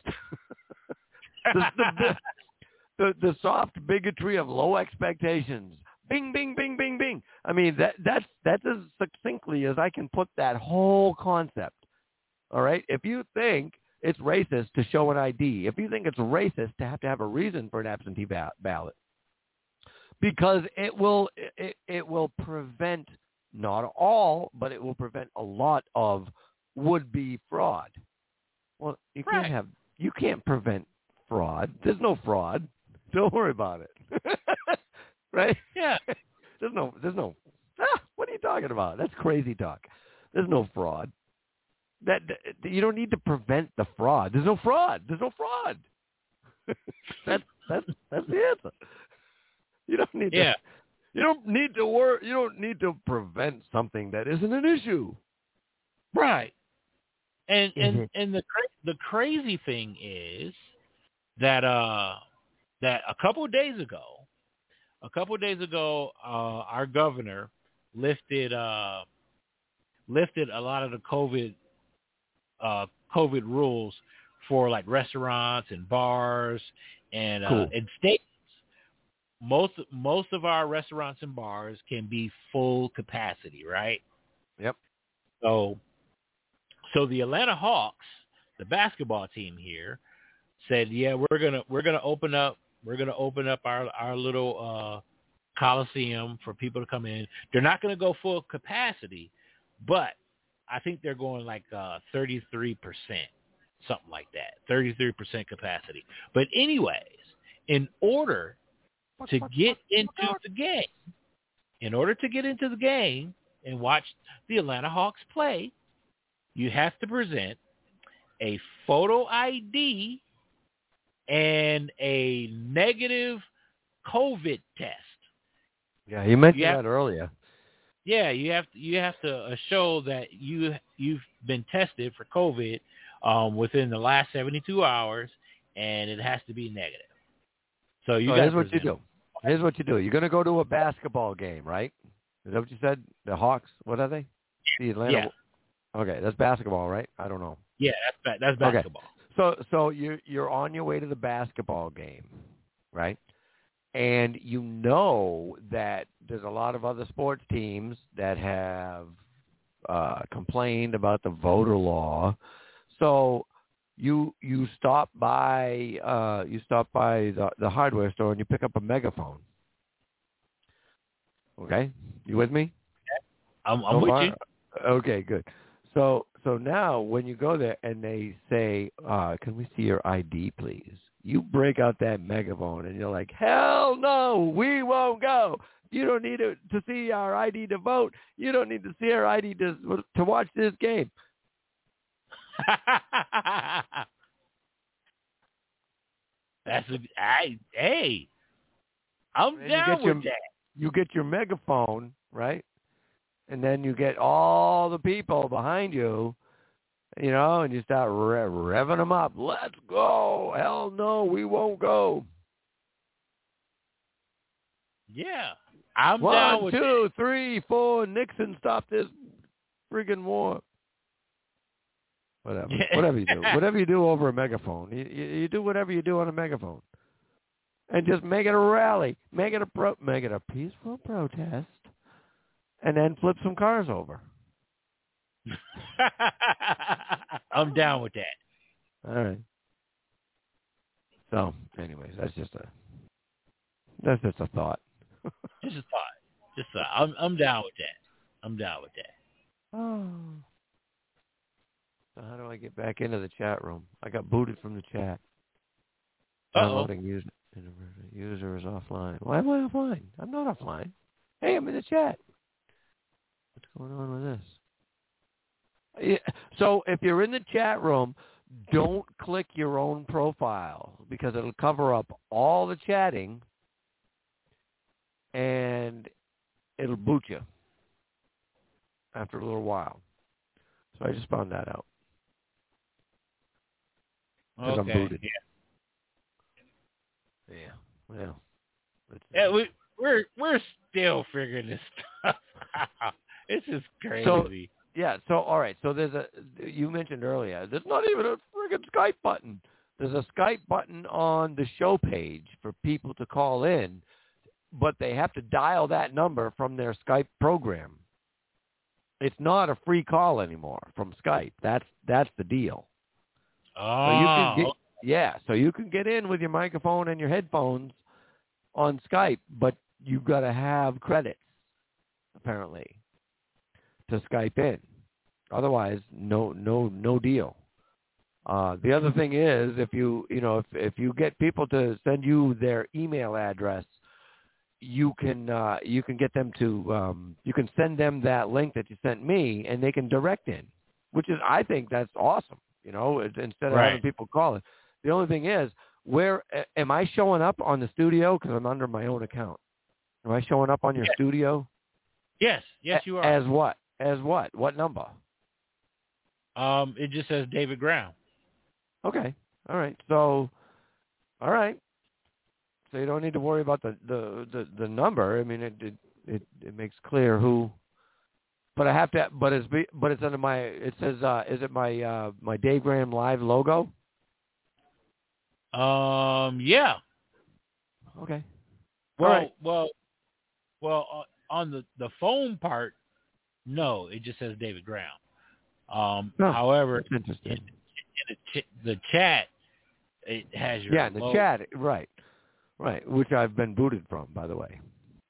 the, the, the, the soft bigotry of low expectations. Bing, bing, bing, bing, bing. I mean, that that's that's as succinctly as I can put that whole concept. All right? If you think it's racist to show an I D, if you think it's racist to have to have a reason for an absentee ba- ballot, because it will it, it will prevent, not all, but it will prevent a lot of would-be fraud. Well, you can't right. have you can't prevent fraud. There's no fraud. Don't worry about it. Right? Yeah. There's no, there's no, ah, what are you talking about? That's crazy talk. There's no fraud. That, that you don't need to prevent the fraud. There's no fraud. There's no fraud. that's, that's, that's the answer. You don't need yeah. to, you don't need to work, you don't need to prevent something that isn't an issue. Right. And, Mm-hmm. and, and the, the crazy thing is that, uh, that a couple of days ago, A couple of days ago, uh, our governor lifted uh, lifted a lot of the COVID uh, COVID rules for like restaurants and bars and uh, cool. and stadiums. Most most of our restaurants and bars can be full capacity, right? Yep. So so the Atlanta Hawks, the basketball team here, said, yeah, we're gonna we're gonna open up. We're going to open up our, our little uh, coliseum for people to come in. They're not going to go full capacity, but I think they're going like uh, thirty-three percent, something like that, thirty-three percent capacity. But anyways, in order to get into the game, in order to get into the game and watch the Atlanta Hawks play, you have to present a photo I D and a negative COVID test. Yeah, you mentioned you have, that earlier. Yeah, you have to, you have to uh, show that you you've been tested for COVID um, within the last seventy-two hours, and it has to be negative. So you so got here's what you do. Here's what you do. You're going to go to a basketball game, right? Is that what you said? The Hawks? What are they? The Atlanta. Yeah. Okay, that's basketball, right? I don't know. Yeah, that's that's basketball. Okay. So so you're you're on your way to the basketball game, right? And you know that there's a lot of other sports teams that have uh, complained about the voter law. So you you stop by uh, you stop by the, the hardware store and you pick up a megaphone. Okay, you with me? I'm, I'm with you. Okay, good. So so now when you go there and they say, uh, "Can we see your I D, please?" You break out that megaphone and you're like, "Hell no, we won't go. You don't need to, to see our I D to vote. You don't need to see our I D to to watch this game." That's a I, hey, I'm and down you with your, that. You get your megaphone, right? And then you get all the people behind you, you know, and you start rev- revving them up. Let's go. Hell no, we won't go. Yeah, I'm One, down with two, that. three, four. Nixon, stop this friggin' war. Whatever. Yeah. Whatever you do. Whatever you do over a megaphone. You, you, you do whatever you do on a megaphone. And just make it a rally. Make it a pro- make it a peaceful protest. And then flip some cars over. I'm down with that. All right. So, anyways, that's just a that's just a thought. Just a thought. Just a, I'm I'm down with that. I'm down with that. Oh. So how do I get back into the chat room? I got booted from the chat. Uh-oh. Downloading user user is offline. Why am I offline? I'm not offline. Hey, I'm in the chat. What's going on with this? Yeah. So if you're in the chat room, don't click your own profile because it'll cover up all the chatting and it'll boot you after a little while. So I just found that out. Because Okay. I'm booted. Yeah. Yeah. Well. Let's Yeah, we, we're we're still figuring this stuff out. It's just crazy. So, yeah, so, all right, so there's a, you mentioned earlier, there's not even a friggin' Skype button. There's a Skype button on the show page for people to call in, but they have to dial that number from their Skype program. It's not a free call anymore from Skype. That's that's the deal. Oh. So you can get, yeah, so you can get in with your microphone and your headphones on Skype, but you've got to have credits, apparently, to Skype in. Otherwise, no, no, no deal. Uh, the other thing is, if you, you know, if if you get people to send you their email address, you can uh, you can get them to um, you can send them that link that you sent me, and they can direct in, which is I think that's awesome. You know, instead of Right. having people call it. The only thing is, where am I showing up on the studio? Because I'm under my own account. Am I showing up on your Yes. studio? Yes, yes, you are. As what? As what? What number? Um, it just says David Graham. Okay. All right. So, all right. So you don't need to worry about the the, the, the number. I mean, it, it it it makes clear who. But I have to. But it's be, but it's under my. It says. Uh, is it my uh, my Dave Graham Live logo? Um, yeah. Okay. Well, All right. well, well. Uh, on the the phone part, no, it just says David Graham. Um, No, however, that's interesting. in, in the, ch- the chat, it has your Yeah, in the logo. chat, right, right, which I've been booted from, by the way.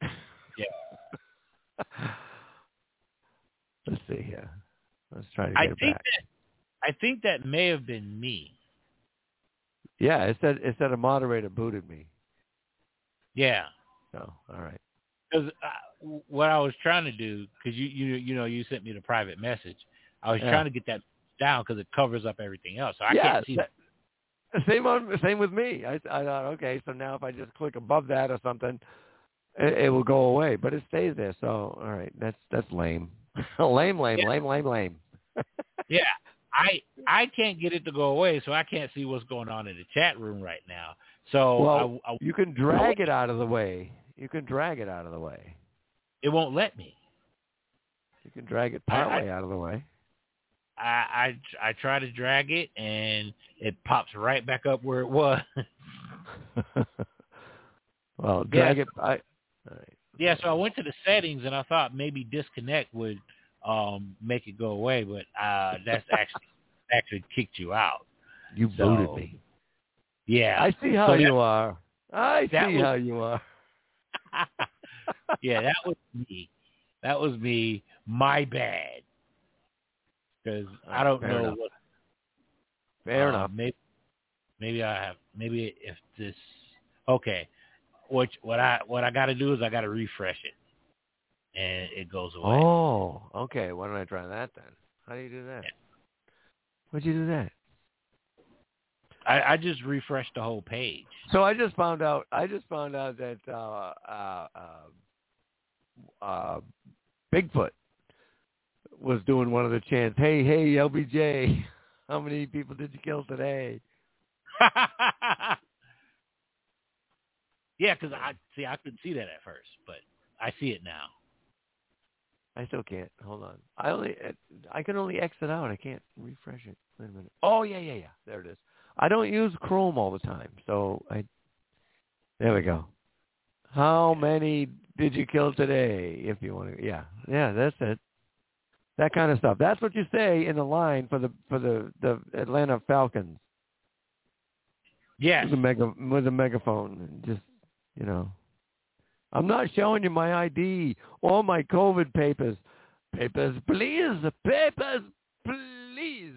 Yeah. Let's see here. Let's try to get I it think back. that I think that may have been me. Yeah, it said it said a moderator booted me. Yeah. So, all right. Because uh, what I was trying to do, because you, you you know you sent me the private message. I was Yeah. trying to get that down because it covers up everything else, so I yeah, can't see that, same on same with me. I, I thought, okay, so now if I just click above that or something, it, it will go away, but it stays there. So all right, that's that's lame, lame, lame, Yeah. lame, lame, lame. Yeah, I I can't get it to go away, so I can't see what's going on in the chat room right now. So Well, I, I, you can drag it out of the way. You can drag it out of the way. it won't let me. You can drag it part I- way out of the way. I, I I try to drag it, and it pops right back up where it was. Well, drag Yeah. it. I, all right. Yeah, so I went to the settings, and I thought maybe disconnect would um, make it go away, but uh, that's actually actually kicked you out. You So, booted me. Yeah. I see how So you that- are. I that see was- how you are. Yeah, that was me. That was me. My bad. Because I don't Fair know enough. what. Fair uh, enough. Maybe, maybe I have. Maybe if this. Okay. What what I what I got to do is I got to refresh it, and it goes away. Oh, okay. Why don't I try that then? How do you do that? Yeah. Why'd you do that? I, I just refreshed the whole page. So I just found out. I just found out that uh, uh, uh, uh, Bigfoot was doing one of the chants. Hey, hey, L B J, how many people did you kill today? Yeah, because I see I couldn't see that at first, but I see it now. I still can't. Hold on. I only. I can only exit out. I can't refresh it. Wait a minute. Oh yeah, yeah, yeah. There it is. I don't use Chrome all the time, so I. There we go. How many did you kill today? If you want to, yeah, yeah, that's it. That kind of stuff. That's what you say in the line for the for the, the Atlanta Falcons. Yes. With a mega with a megaphone, and just you know, I'm not showing you my I D or my COVID papers. Papers, please. Papers, please.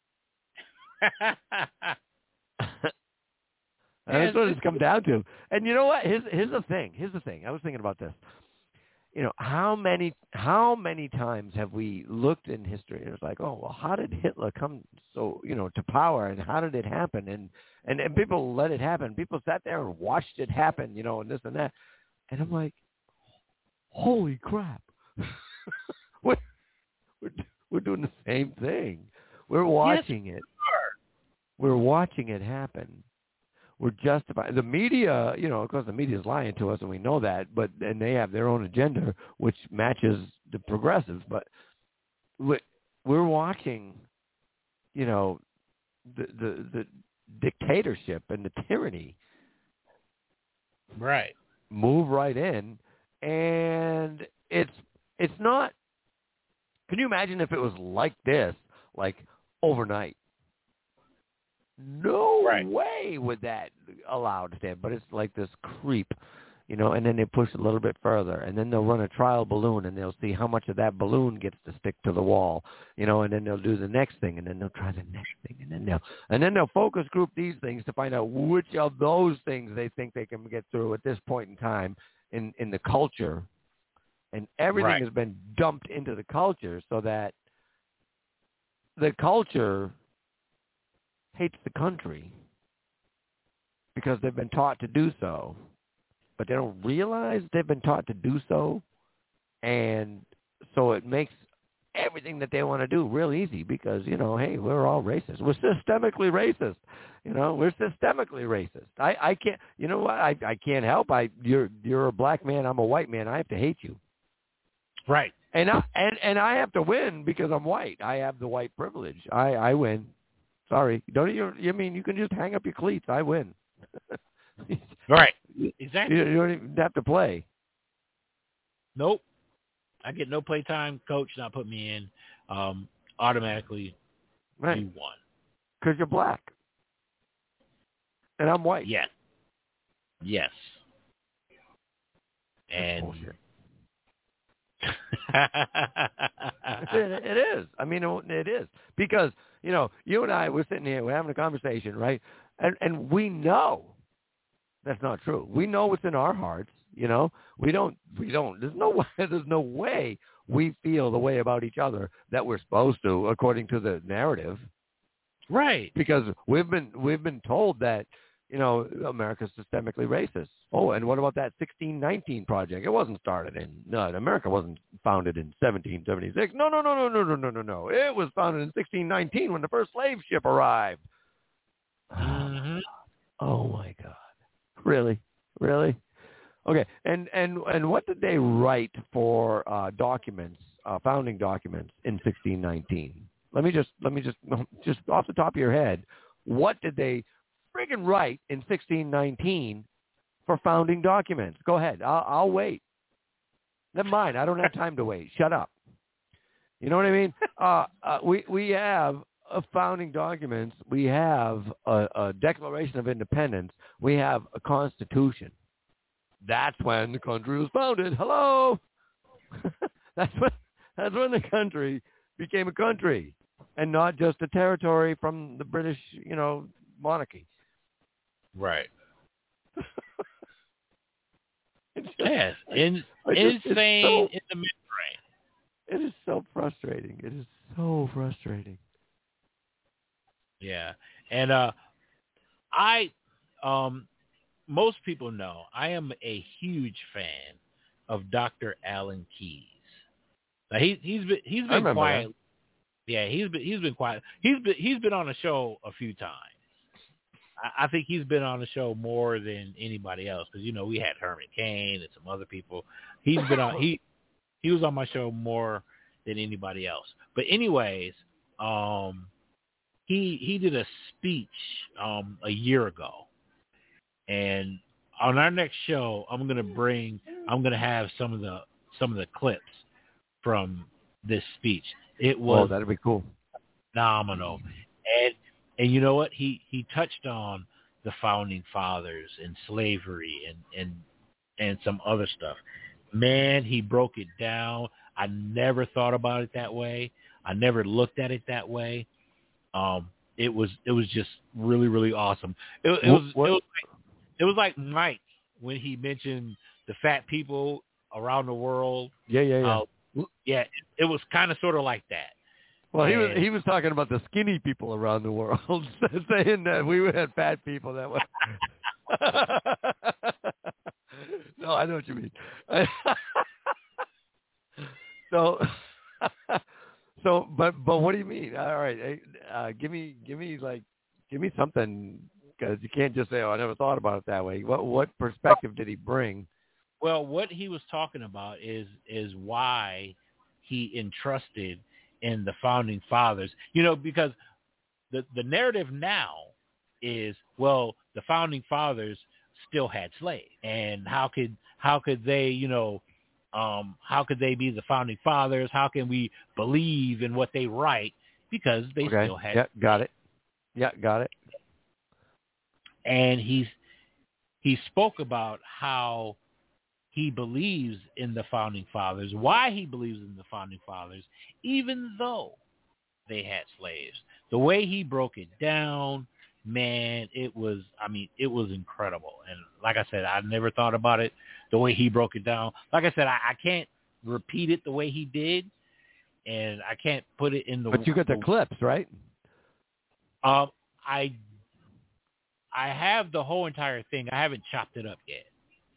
That's what it's come down to. And you know what? Here's, here's the thing. Here's the thing. I was thinking about this. You know, how many how many times have we looked in history and it's like, oh, well, how did Hitler come so, you know, to power and how did it happen? And, and, and people let it happen. People sat there and watched it happen, you know, and this and that. And I'm like, holy crap. we're, we're, we're doing the same thing. We're watching Yes, it. We're watching it happen. We're justifying the media, you know, of course the media is lying to us and we know that, but and they have their own agenda which matches the progressives, but we're watching, you know, the the, the dictatorship and the tyranny right. move right in, and it's it's not. Can you imagine if it was like this, like overnight? No right. way would that allow it to stand. But it's like this creep, you know, and then they push a little bit further, and then they'll run a trial balloon, and they'll see how much of that balloon gets to stick to the wall, you know, and then they'll do the next thing, and then they'll try the next thing, and then they'll and then they'll focus group these things to find out which of those things they think they can get through at this point in time in, in the culture. And everything right. has been dumped into the culture so that the culture hates the country because they've been taught to do so, but they don't realize they've been taught to do so, and so it makes everything that they want to do real easy because, you know, hey, we're all racist. We're systemically racist. You know, we're systemically racist. I, I can't, you know what, I, I can't help. I you're you're a black man, I'm a white man. I have to hate you. Right. And I and, and I have to win because I'm white. I have the white privilege. I, I win. Sorry, don't you? I mean, you can just hang up your cleats. I win. Right. Exactly. You, you don't even have to play. Nope. I get no play time. Coach not put me in. Um, automatically, Right. you won. Because you're black, and I'm white. Yes. Yes. And Bullshit. it, it is. I mean, it is because you know, you and I, we're sitting here, we're having a conversation, right? And and we know, that's not true. We know what's in our hearts. You know, we don't. We don't. There's no way. There's no way we feel the way about each other that we're supposed to, according to the narrative. Right. Because we've been we've been told that, you know, America's systemically racist. Oh, and what about that sixteen nineteen project? It wasn't started in no, America wasn't founded in seventeen seventy-six. No, no, no, no, no, no, no, no, no. It was founded in sixteen nineteen when the first slave ship arrived. Mm-hmm. Oh my God! Really, really? Okay. And and and what did they write for uh, documents, uh, founding documents in sixteen nineteen? Let me just let me just just off the top of your head, what did they friggin' write in sixteen nineteen for founding documents? Go ahead. I'll, I'll wait. Never mind. I don't have time to wait. Shut up. You know what I mean? Uh, uh, we we have a founding documents. We have a, a Declaration of Independence. We have a Constitution. That's when the country was founded. Hello. that's when that's when the country became a country and not just a territory from the British, you know, monarchy. Right. It's just, Yes. In, it's just, insane it's so, in the membrane. It is so frustrating. It is so frustrating. Yeah. And uh, I, um, most people know I am a huge fan of Doctor Alan Keyes. Now he he's been he's been quiet. That. Yeah, he's been he's been quiet. He's been he's been on the show a few times. I, I think he's been on the show more than anybody else because you know we had Herman Cain and some other people. He's been on he he was on my show more than anybody else. But anyways, um, he he did a speech um a year ago. And on our next show, I'm gonna bring, I'm gonna have some of the some of the clips from this speech. It was oh, that'd be cool, phenomenal, and and you know what? He he touched on the founding fathers and slavery and and and some other stuff. Man, he broke it down. I never thought about it that way. I never looked at it that way. Um, it was it was just really really awesome. It, it was what? it was. Like, It was like Mike when he mentioned the fat people around the world. Yeah, yeah, yeah. Uh, yeah, it, it was kind of sort of like that. Well, and, he was he was talking about the skinny people around the world, saying that we had fat people that way. No, I know what you mean. so, so, but but what do you mean? All right, uh, give me give me like give me something. Because you can't just say, "Oh, I never thought about it that way." What what perspective did he bring? Well, what he was talking about is is why he entrusted in the founding fathers. You know, because the the narrative now is, well, the founding fathers still had slaves, and how could how could they, you know, um, how could they be the founding fathers? How can we believe in what they write because they okay. still had? Yeah, got it. Yeah, got it. And he's he spoke about how he believes in the founding fathers, why he believes in the founding fathers, even though they had slaves. The way he broke it down, man, it was, I mean, it was incredible. And like I said, I never thought about it the way he broke it down. Like I said, I, I can't repeat it the way he did, and I can't put it in the... But you got the, the clips, right? Um, I I have the whole entire thing. I haven't chopped it up yet.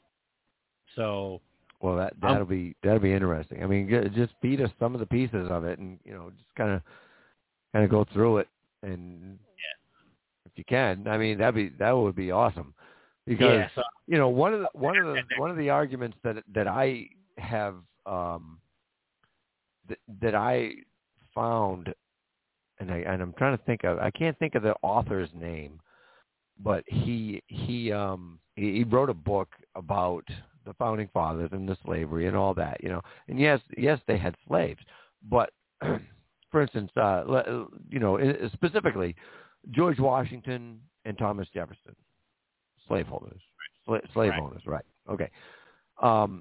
So, well, that that'll um, be that'll be interesting. I mean, just feed us some of the pieces of it, and you know, just kind of kind of go through it, and yeah. if you can, I mean, that'd be that would be awesome. Because yeah, so, you know, one of the one of the one of the arguments that that I have um, that that I found, and I and I'm trying to think of, I can't think of the author's name. But he he um he, he wrote a book about the founding fathers and the slavery and all that, you know. And yes, yes, they had slaves, but for instance, uh, you know, specifically George Washington and Thomas Jefferson, slaveholders, slave, slave right. owners, right? Okay. Um.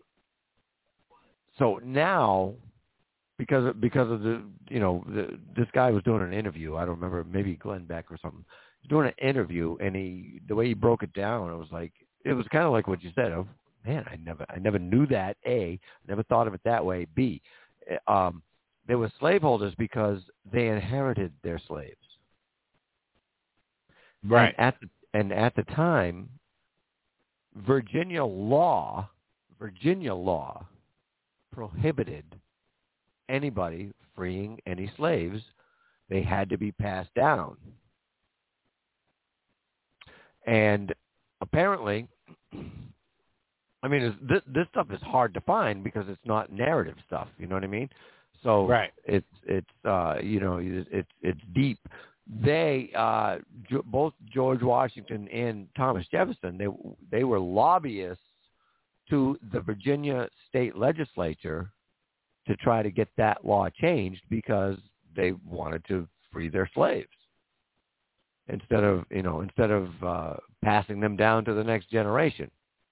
So now, because of, because of the you know the, this guy was doing an interview. I don't remember, maybe Glenn Beck or something. Doing an interview, and he the way he broke it down, it was like it was kind of like what you said. Of man, I never I never knew that. A, never thought of it that way. B, um, they were slaveholders because they inherited their slaves. Right. And at the, and at the time, Virginia law, Virginia law prohibited anybody freeing any slaves. They had to be passed down. And apparently, I mean, it's, this, this stuff is hard to find because it's not narrative stuff. You know what I mean? So right. it's it's uh, you know it's it's deep. They uh, both George Washington and Thomas Jefferson, they they were lobbyists to the Virginia state legislature to try to get that law changed because they wanted to free their slaves instead of you know instead of uh, passing them down to the next generation.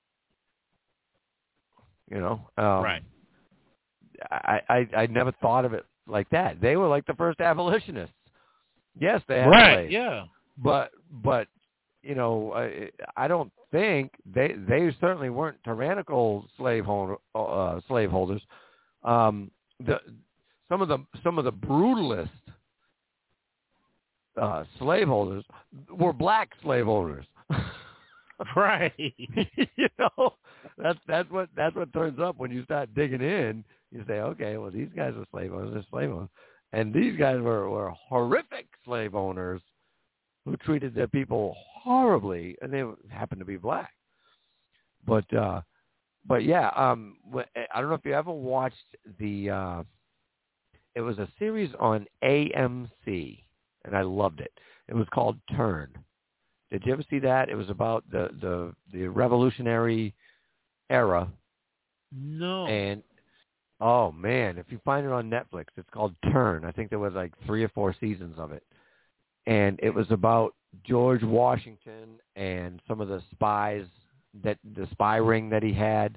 You know, um, right. I, I I never thought of it like that. They were like the first abolitionists. Yes, they had right. slaves. Yeah. But but you know, I, I don't think they they certainly weren't tyrannical slaveholder uh, slaveholders. Um, the some of the some of the brutalist uh, slaveholders were black slaveholders. Right. You know, that's that's what that's what turns up when you start digging in. You say, okay, well, these guys are slave owners, they're slave owners, and these guys were, were horrific slave owners who treated their people horribly, and they happened to be black. But uh, but yeah, um, I don't know if you ever watched the. Uh, it was a series on A M C, and I loved it. It was called Turn. Did you ever see that? It was about the, the, the Revolutionary era. No. And, oh, man, if you find it on Netflix, it's called Turn. I think there was like three or four seasons of it. And it was about George Washington and some of the spies, that the spy ring that he had.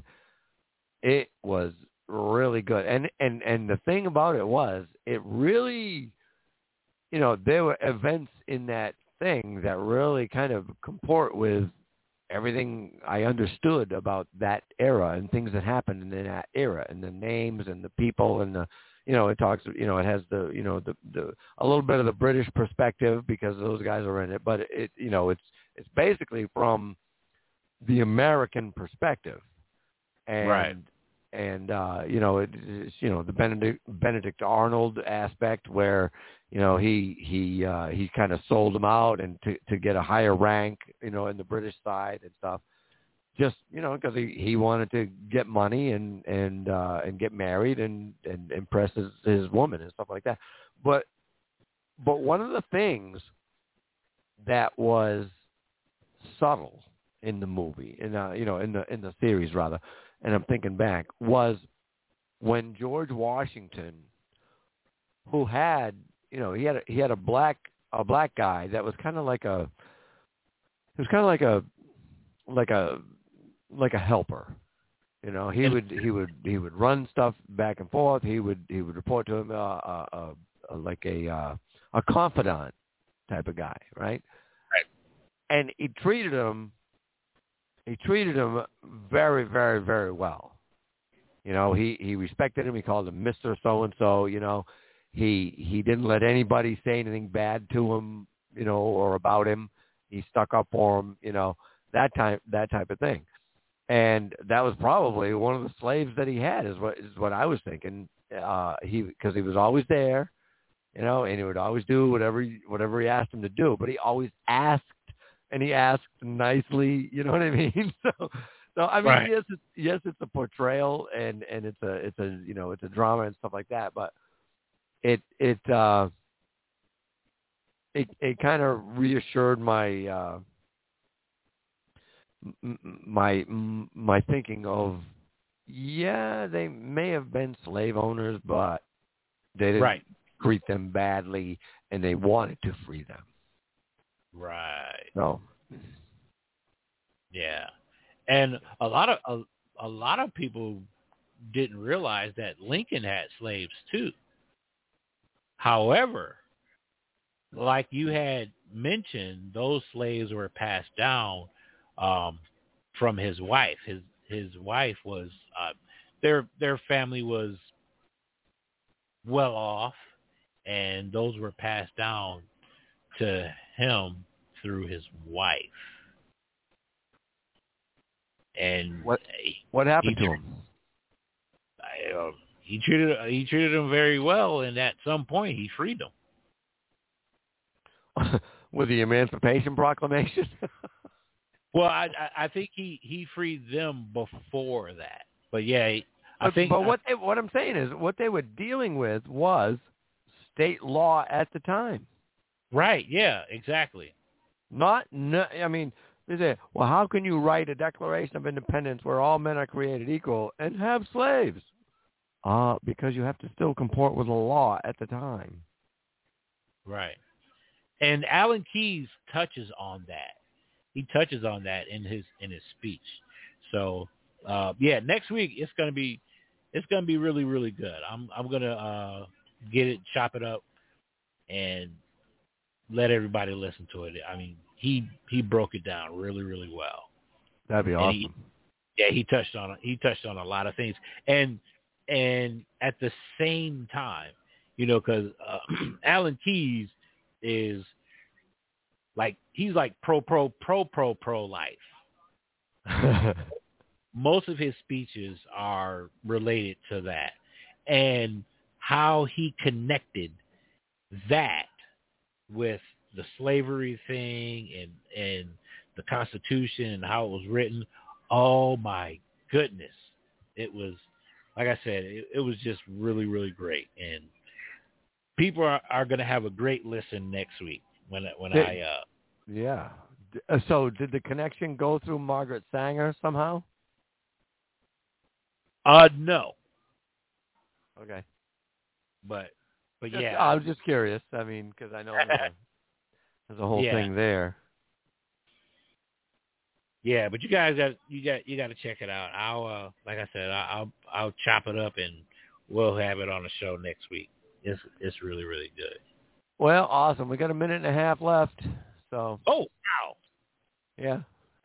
It was really good. And, and, and the thing about it was, it really, you know, there were events in that thing that really kind of comport with everything I understood about that era and things that happened in that era and the names and the people and the, you know, it talks, you know, it has the, you know, the, the, a little bit of the British perspective because those guys are in it, but it, you know, it's, it's basically from the American perspective. And, right. And, uh, you know, it, it's, you know, the Benedict, Benedict Arnold aspect where, you know, he he uh, he kind of sold them out and to, to get a higher rank, you know, in the British side and stuff. Just, you know, because he, he wanted to get money and and uh, and get married and, and impress his, his woman and stuff like that. But but one of the things that was subtle in the movie, in uh, you know, in the in the series rather, and I'm thinking back, was when George Washington, who had, you know, he had a, he had a black a black guy that was kind of like a, it was kind of like a, like a, like a helper, you know. He would he would he would run stuff back and forth. He would he would report to him, uh, uh, uh, like a uh, a confidant type of guy, right? Right. And he treated him. He treated him very, very, very well. You know, he, he respected him. He called him Mister So-and-so, you know. He he didn't let anybody say anything bad to him, you know, or about him. He stuck up for him, you know, that type, that type of thing. And that was probably one of the slaves that he had is what is what I was thinking. Uh, he because he was always there, you know, and he would always do whatever he, whatever he asked him to do. But he always asked. And he asked nicely, you know what I mean? So, so I mean, right. yes, it's, yes, it's a portrayal, and, and it's a, it's a, you know, it's a drama and stuff like that. But it, it, uh, it, it kind of reassured my, uh, my, my thinking of, yeah, they may have been slave owners, but they didn't right. treat them badly, and they wanted to free them. Right. So, yeah, and a lot of a, a lot of people didn't realize that Lincoln had slaves too. However, like you had mentioned, those slaves were passed down um, from his wife. His his wife was uh, their their family was well off, and those were passed down to him through his wife. And what he, what happened he, to him? I, uh, he treated he treated him very well, and at some point he freed them. With the Emancipation Proclamation? Well, I I think he, he freed them before that, but yeah, he, I but, think. But what they, what I'm saying is, what they were dealing with was state law at the time. Right? Yeah, exactly. Not, no, I mean, they say, well, how can you write a Declaration of Independence where all men are created equal and have slaves? Uh, because you have to still comport with the law at the time. Right. And Alan Keyes touches on that. He touches on that in his in his speech. So uh, yeah, next week it's gonna be it's gonna be really really good. I'm I'm gonna uh, get it, chop it up, and let everybody listen to it. I mean, he he broke it down really really well. That'd be and awesome. He, yeah, he touched on he touched on a lot of things, and and at the same time, you know, because uh, Alan Keyes is like he's like pro pro pro pro pro life. Most of his speeches are related to that, and how he connected that with the slavery thing and and the Constitution and how it was written. Oh my goodness, it was, like I said, it, it was just really really great, and people are, are going to have a great listen next week when when Did, I uh yeah. So did the connection go through Margaret Sanger somehow? uh no Okay. but but Just, yeah I was just curious. I mean, because I know there's a, there's a whole yeah. thing there. Yeah, but you guys got you got you got to check it out. I'll uh, like I said, I'll I'll chop it up and we'll have it on the show next week. It's it's really really good. Well, awesome. We got a minute and a half left. So. Oh wow. Yeah.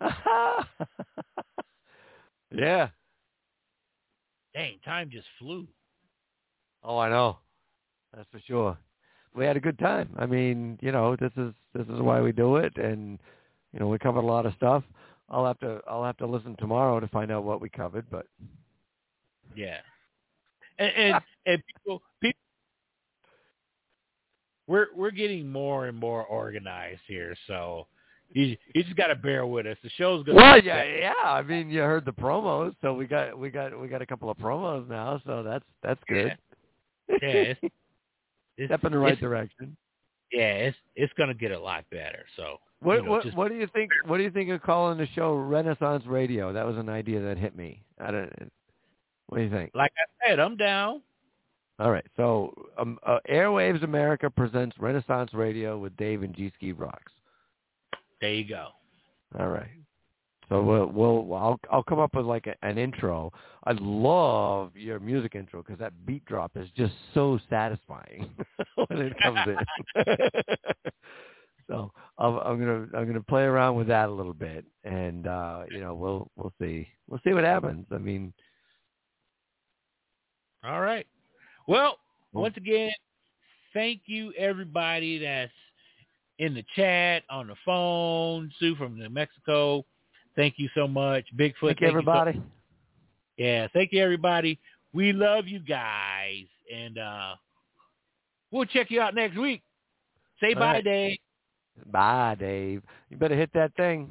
Yeah. Dang, time just flew. Oh, I know. That's for sure. We had a good time. I mean, you know, this is this is why we do it, and you know, we covered a lot of stuff. I'll have to I'll have to listen tomorrow to find out what we covered, but yeah. And and, and people people we're we're getting more and more organized here, so you you just got to bear with us. The show's gonna. Well, yeah, yeah. I mean, you heard the promos, so we got we got we got a couple of promos now, so that's that's good. Yeah, yeah it's, it's, step in the right it's, direction. Yeah, it's it's gonna get a lot better. So what you know, what just, what do you think? What do you think of calling the show Renaissance Radio? That was an idea that hit me. I don't. What do you think? Like I said, I'm down. All right. So, um, uh, Airwaves America presents Renaissance Radio with Dave and G Ski Rocks. There you go. All right. So we'll, we'll I'll I'll come up with like a, an intro. I love your music intro because that beat drop is just so satisfying when it comes in. So I'm, I'm gonna I'm gonna play around with that a little bit, and uh, you know we'll we'll see we'll see what happens. I mean, all right. Well, once again, thank you everybody that's in the chat, on the phone. Sue from New Mexico, thank you so much. Bigfoot, thank you, everybody. You so, yeah, thank you, everybody. We love you guys, and uh, we'll check you out next week. Say All bye, right. Dave. Bye, Dave. You better hit that thing.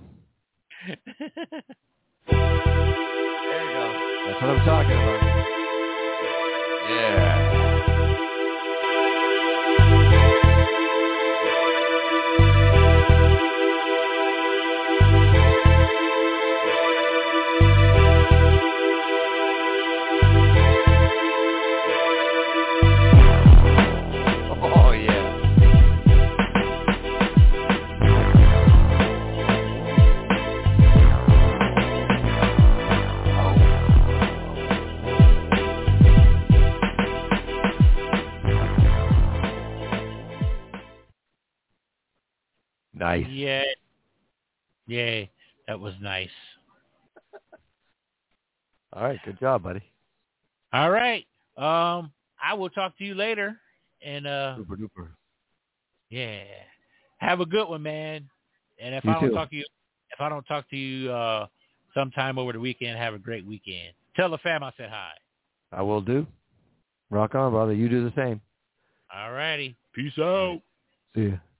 There you go. That's what I'm talking about. Yeah. Oh, yeah. Nice. Yeah. Yeah, that was nice. All right. Good job, buddy. All right. Um, I will talk to you later. And uh, Super duper. yeah, have a good one, man. And if You I don't too. talk to you, if I don't talk to you uh, sometime over the weekend, have a great weekend. Tell the fam I said hi. I will do. Rock on, brother. You do the same. All righty. Peace out. See ya.